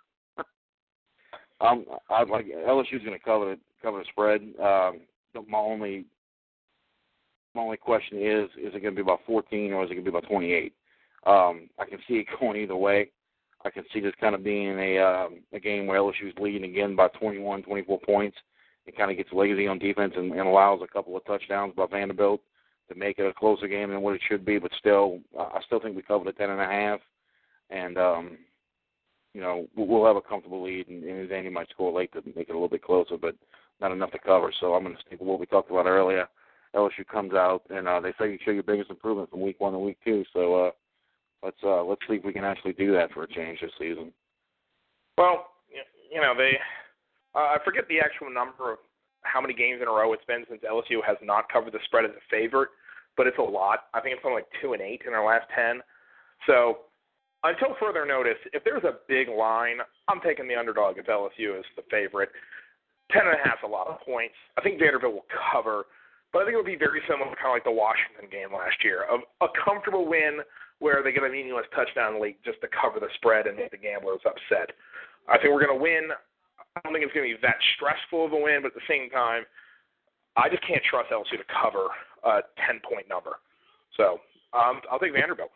I'm, I'd like L S U's going to cover the cover the spread. Um, my only my only question is: is it going to be about fourteen or is it going to be about twenty-eight? Um, I can see it going either way. I can see this kind of being a um, a game where L S U's leading again by twenty-one, twenty-four points. It kind of gets lazy on defense and, and allows a couple of touchdowns by Vanderbilt to make it a closer game than what it should be. But still, I still think we cover the ten and a half, and um, you know we'll have a comfortable lead. And, and Zandy might score late to make it a little bit closer, but not enough to cover. So I'm going to stick with what we talked about earlier. L S U comes out and uh, they say you show your biggest improvement from week one to week two. So. Uh, Let's uh, let's see if we can actually do that for a change this season. Well, you know, they uh, I forget the actual number of how many games in a row it's been since L S U has not covered the spread as a favorite, but it's a lot. I think it's something like two and eight in their last ten. So until further notice, if there's a big line, I'm taking the underdog if L S U is the favorite. Ten and a half is a lot of points. I think Vanderbilt will cover. But I think it would be very similar to kind of like the Washington game last year, a, a comfortable win where they get a meaningless touchdown late just to cover the spread and make the gamblers upset. I think we're going to win. I don't think it's going to be that stressful of a win, but at the same time, I just can't trust L S U to cover a ten-point number. So um, I'll take Vanderbilt.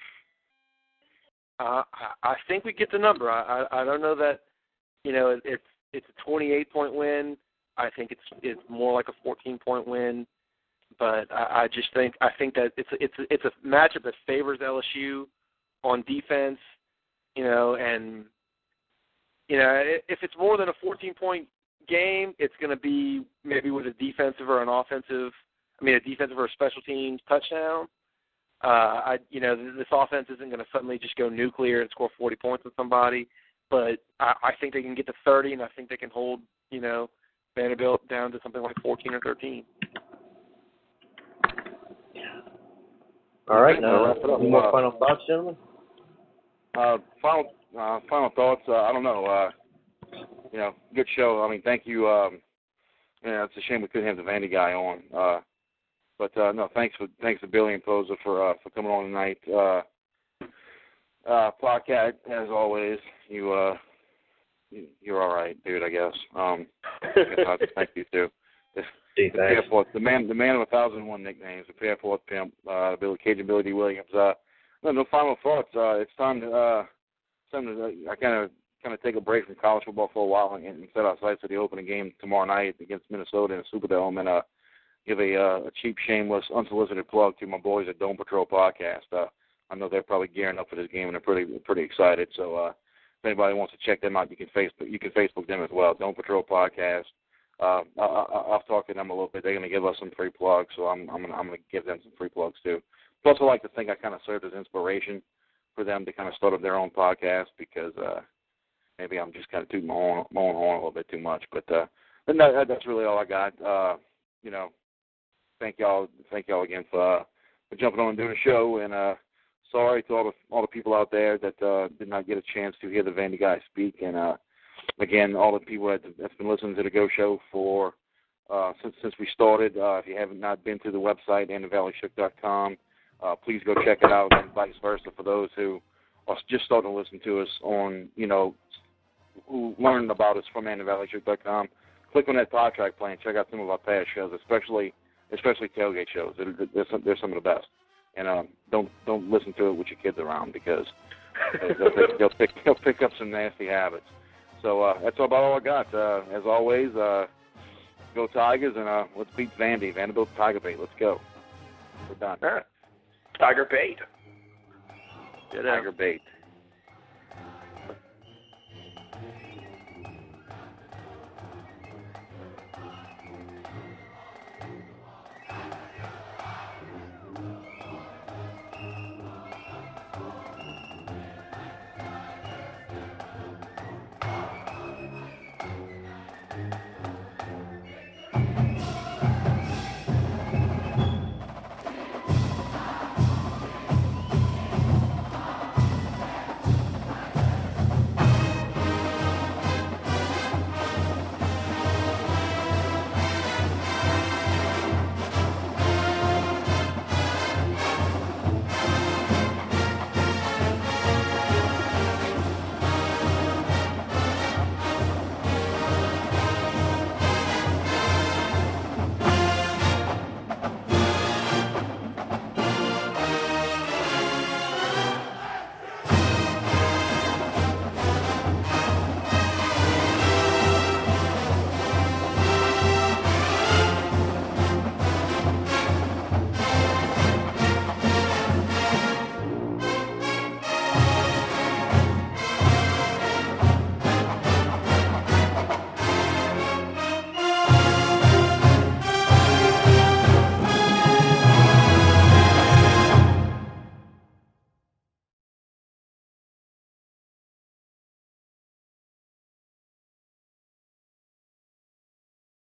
Uh, I think we get the number. I, I I don't know that, you know, it, it's it's a twenty-eight point win. I think it's it's more like a fourteen point win, but I, I just think I think that it's a, it's a, it's a matchup that favors L S U on defense, you know, and you know if it's more than a fourteen point game, it's going to be maybe with a defensive or an offensive, I mean a defensive or a special teams touchdown. Uh, I you know this offense isn't going to suddenly just go nuclear and score forty points on somebody, but I, I think they can get to thirty, and I think they can hold you know. Vanderbilt down to something like fourteen or thirteen. All right, now, any more uh, final thoughts, gentlemen? Uh, final, uh, final thoughts. Uh, I don't know. Uh, you know, good show. I mean, thank you. Um, yeah, it's a shame we couldn't have the Vandy guy on. Uh, but uh, no, thanks for thanks to Billy and Posa for uh, for coming on tonight. Uh, uh, podcast as always. You. Uh, You're all right, dude. I guess. Um, I thank you too. The, the, the man, the man of a thousand and one nicknames. The Fair Fourth Pimp, uh, Billy Cajun, Billy D. Williams. Uh, no, no final thoughts. Uh, it's time to. Uh, time to. Uh, I kind of, kind of take a break from college football for a while and, and set our sights for the opening game tomorrow night against Minnesota in the Superdome, and uh, give a, uh, a cheap, shameless, unsolicited plug to my boys at Dome Patrol Podcast. Uh, I know they're probably gearing up for this game and they're pretty, pretty excited. So. Uh, If anybody wants to check them out, you can Facebook you can Facebook them as well. Dome Patrol Podcast. Uh, I, I, I've talked to them a little bit. They're going to give us some free plugs, so I'm I'm going I'm to give them some free plugs too. Plus, I like to think I kind of served as inspiration for them to kind of start up their own podcast because uh, maybe I'm just kind of tooting my own my own horn a little bit too much. But uh, but no, that's really all I got. Uh, you know, thank y'all thank y'all again for uh, for jumping on and doing the show and. Uh, Sorry to all the all the people out there that uh, did not get a chance to hear the Vandy guy speak, and uh, again, all the people that, that's been listening to the Go Show for uh, since since we started. Uh, if you haven't not been to the website and the valley shook dot com, uh, please go check it out, and vice versa for those who are just starting to listen to us on you know who learned about us from and the valley shook dot com. Click on that pod track play and check out some of our past shows, especially especially tailgate shows. They're, they're, some, they're some of the best. And um, don't don't listen to it with your kids around because they'll pick, they'll, pick, they'll pick up some nasty habits. So uh, that's about all I got. Uh, as always, uh, go Tigers, and uh, let's beat Vandy. Vanderbilt Tiger Bait. Let's go. We're done. All right. Tiger Bait. Tiger Bait.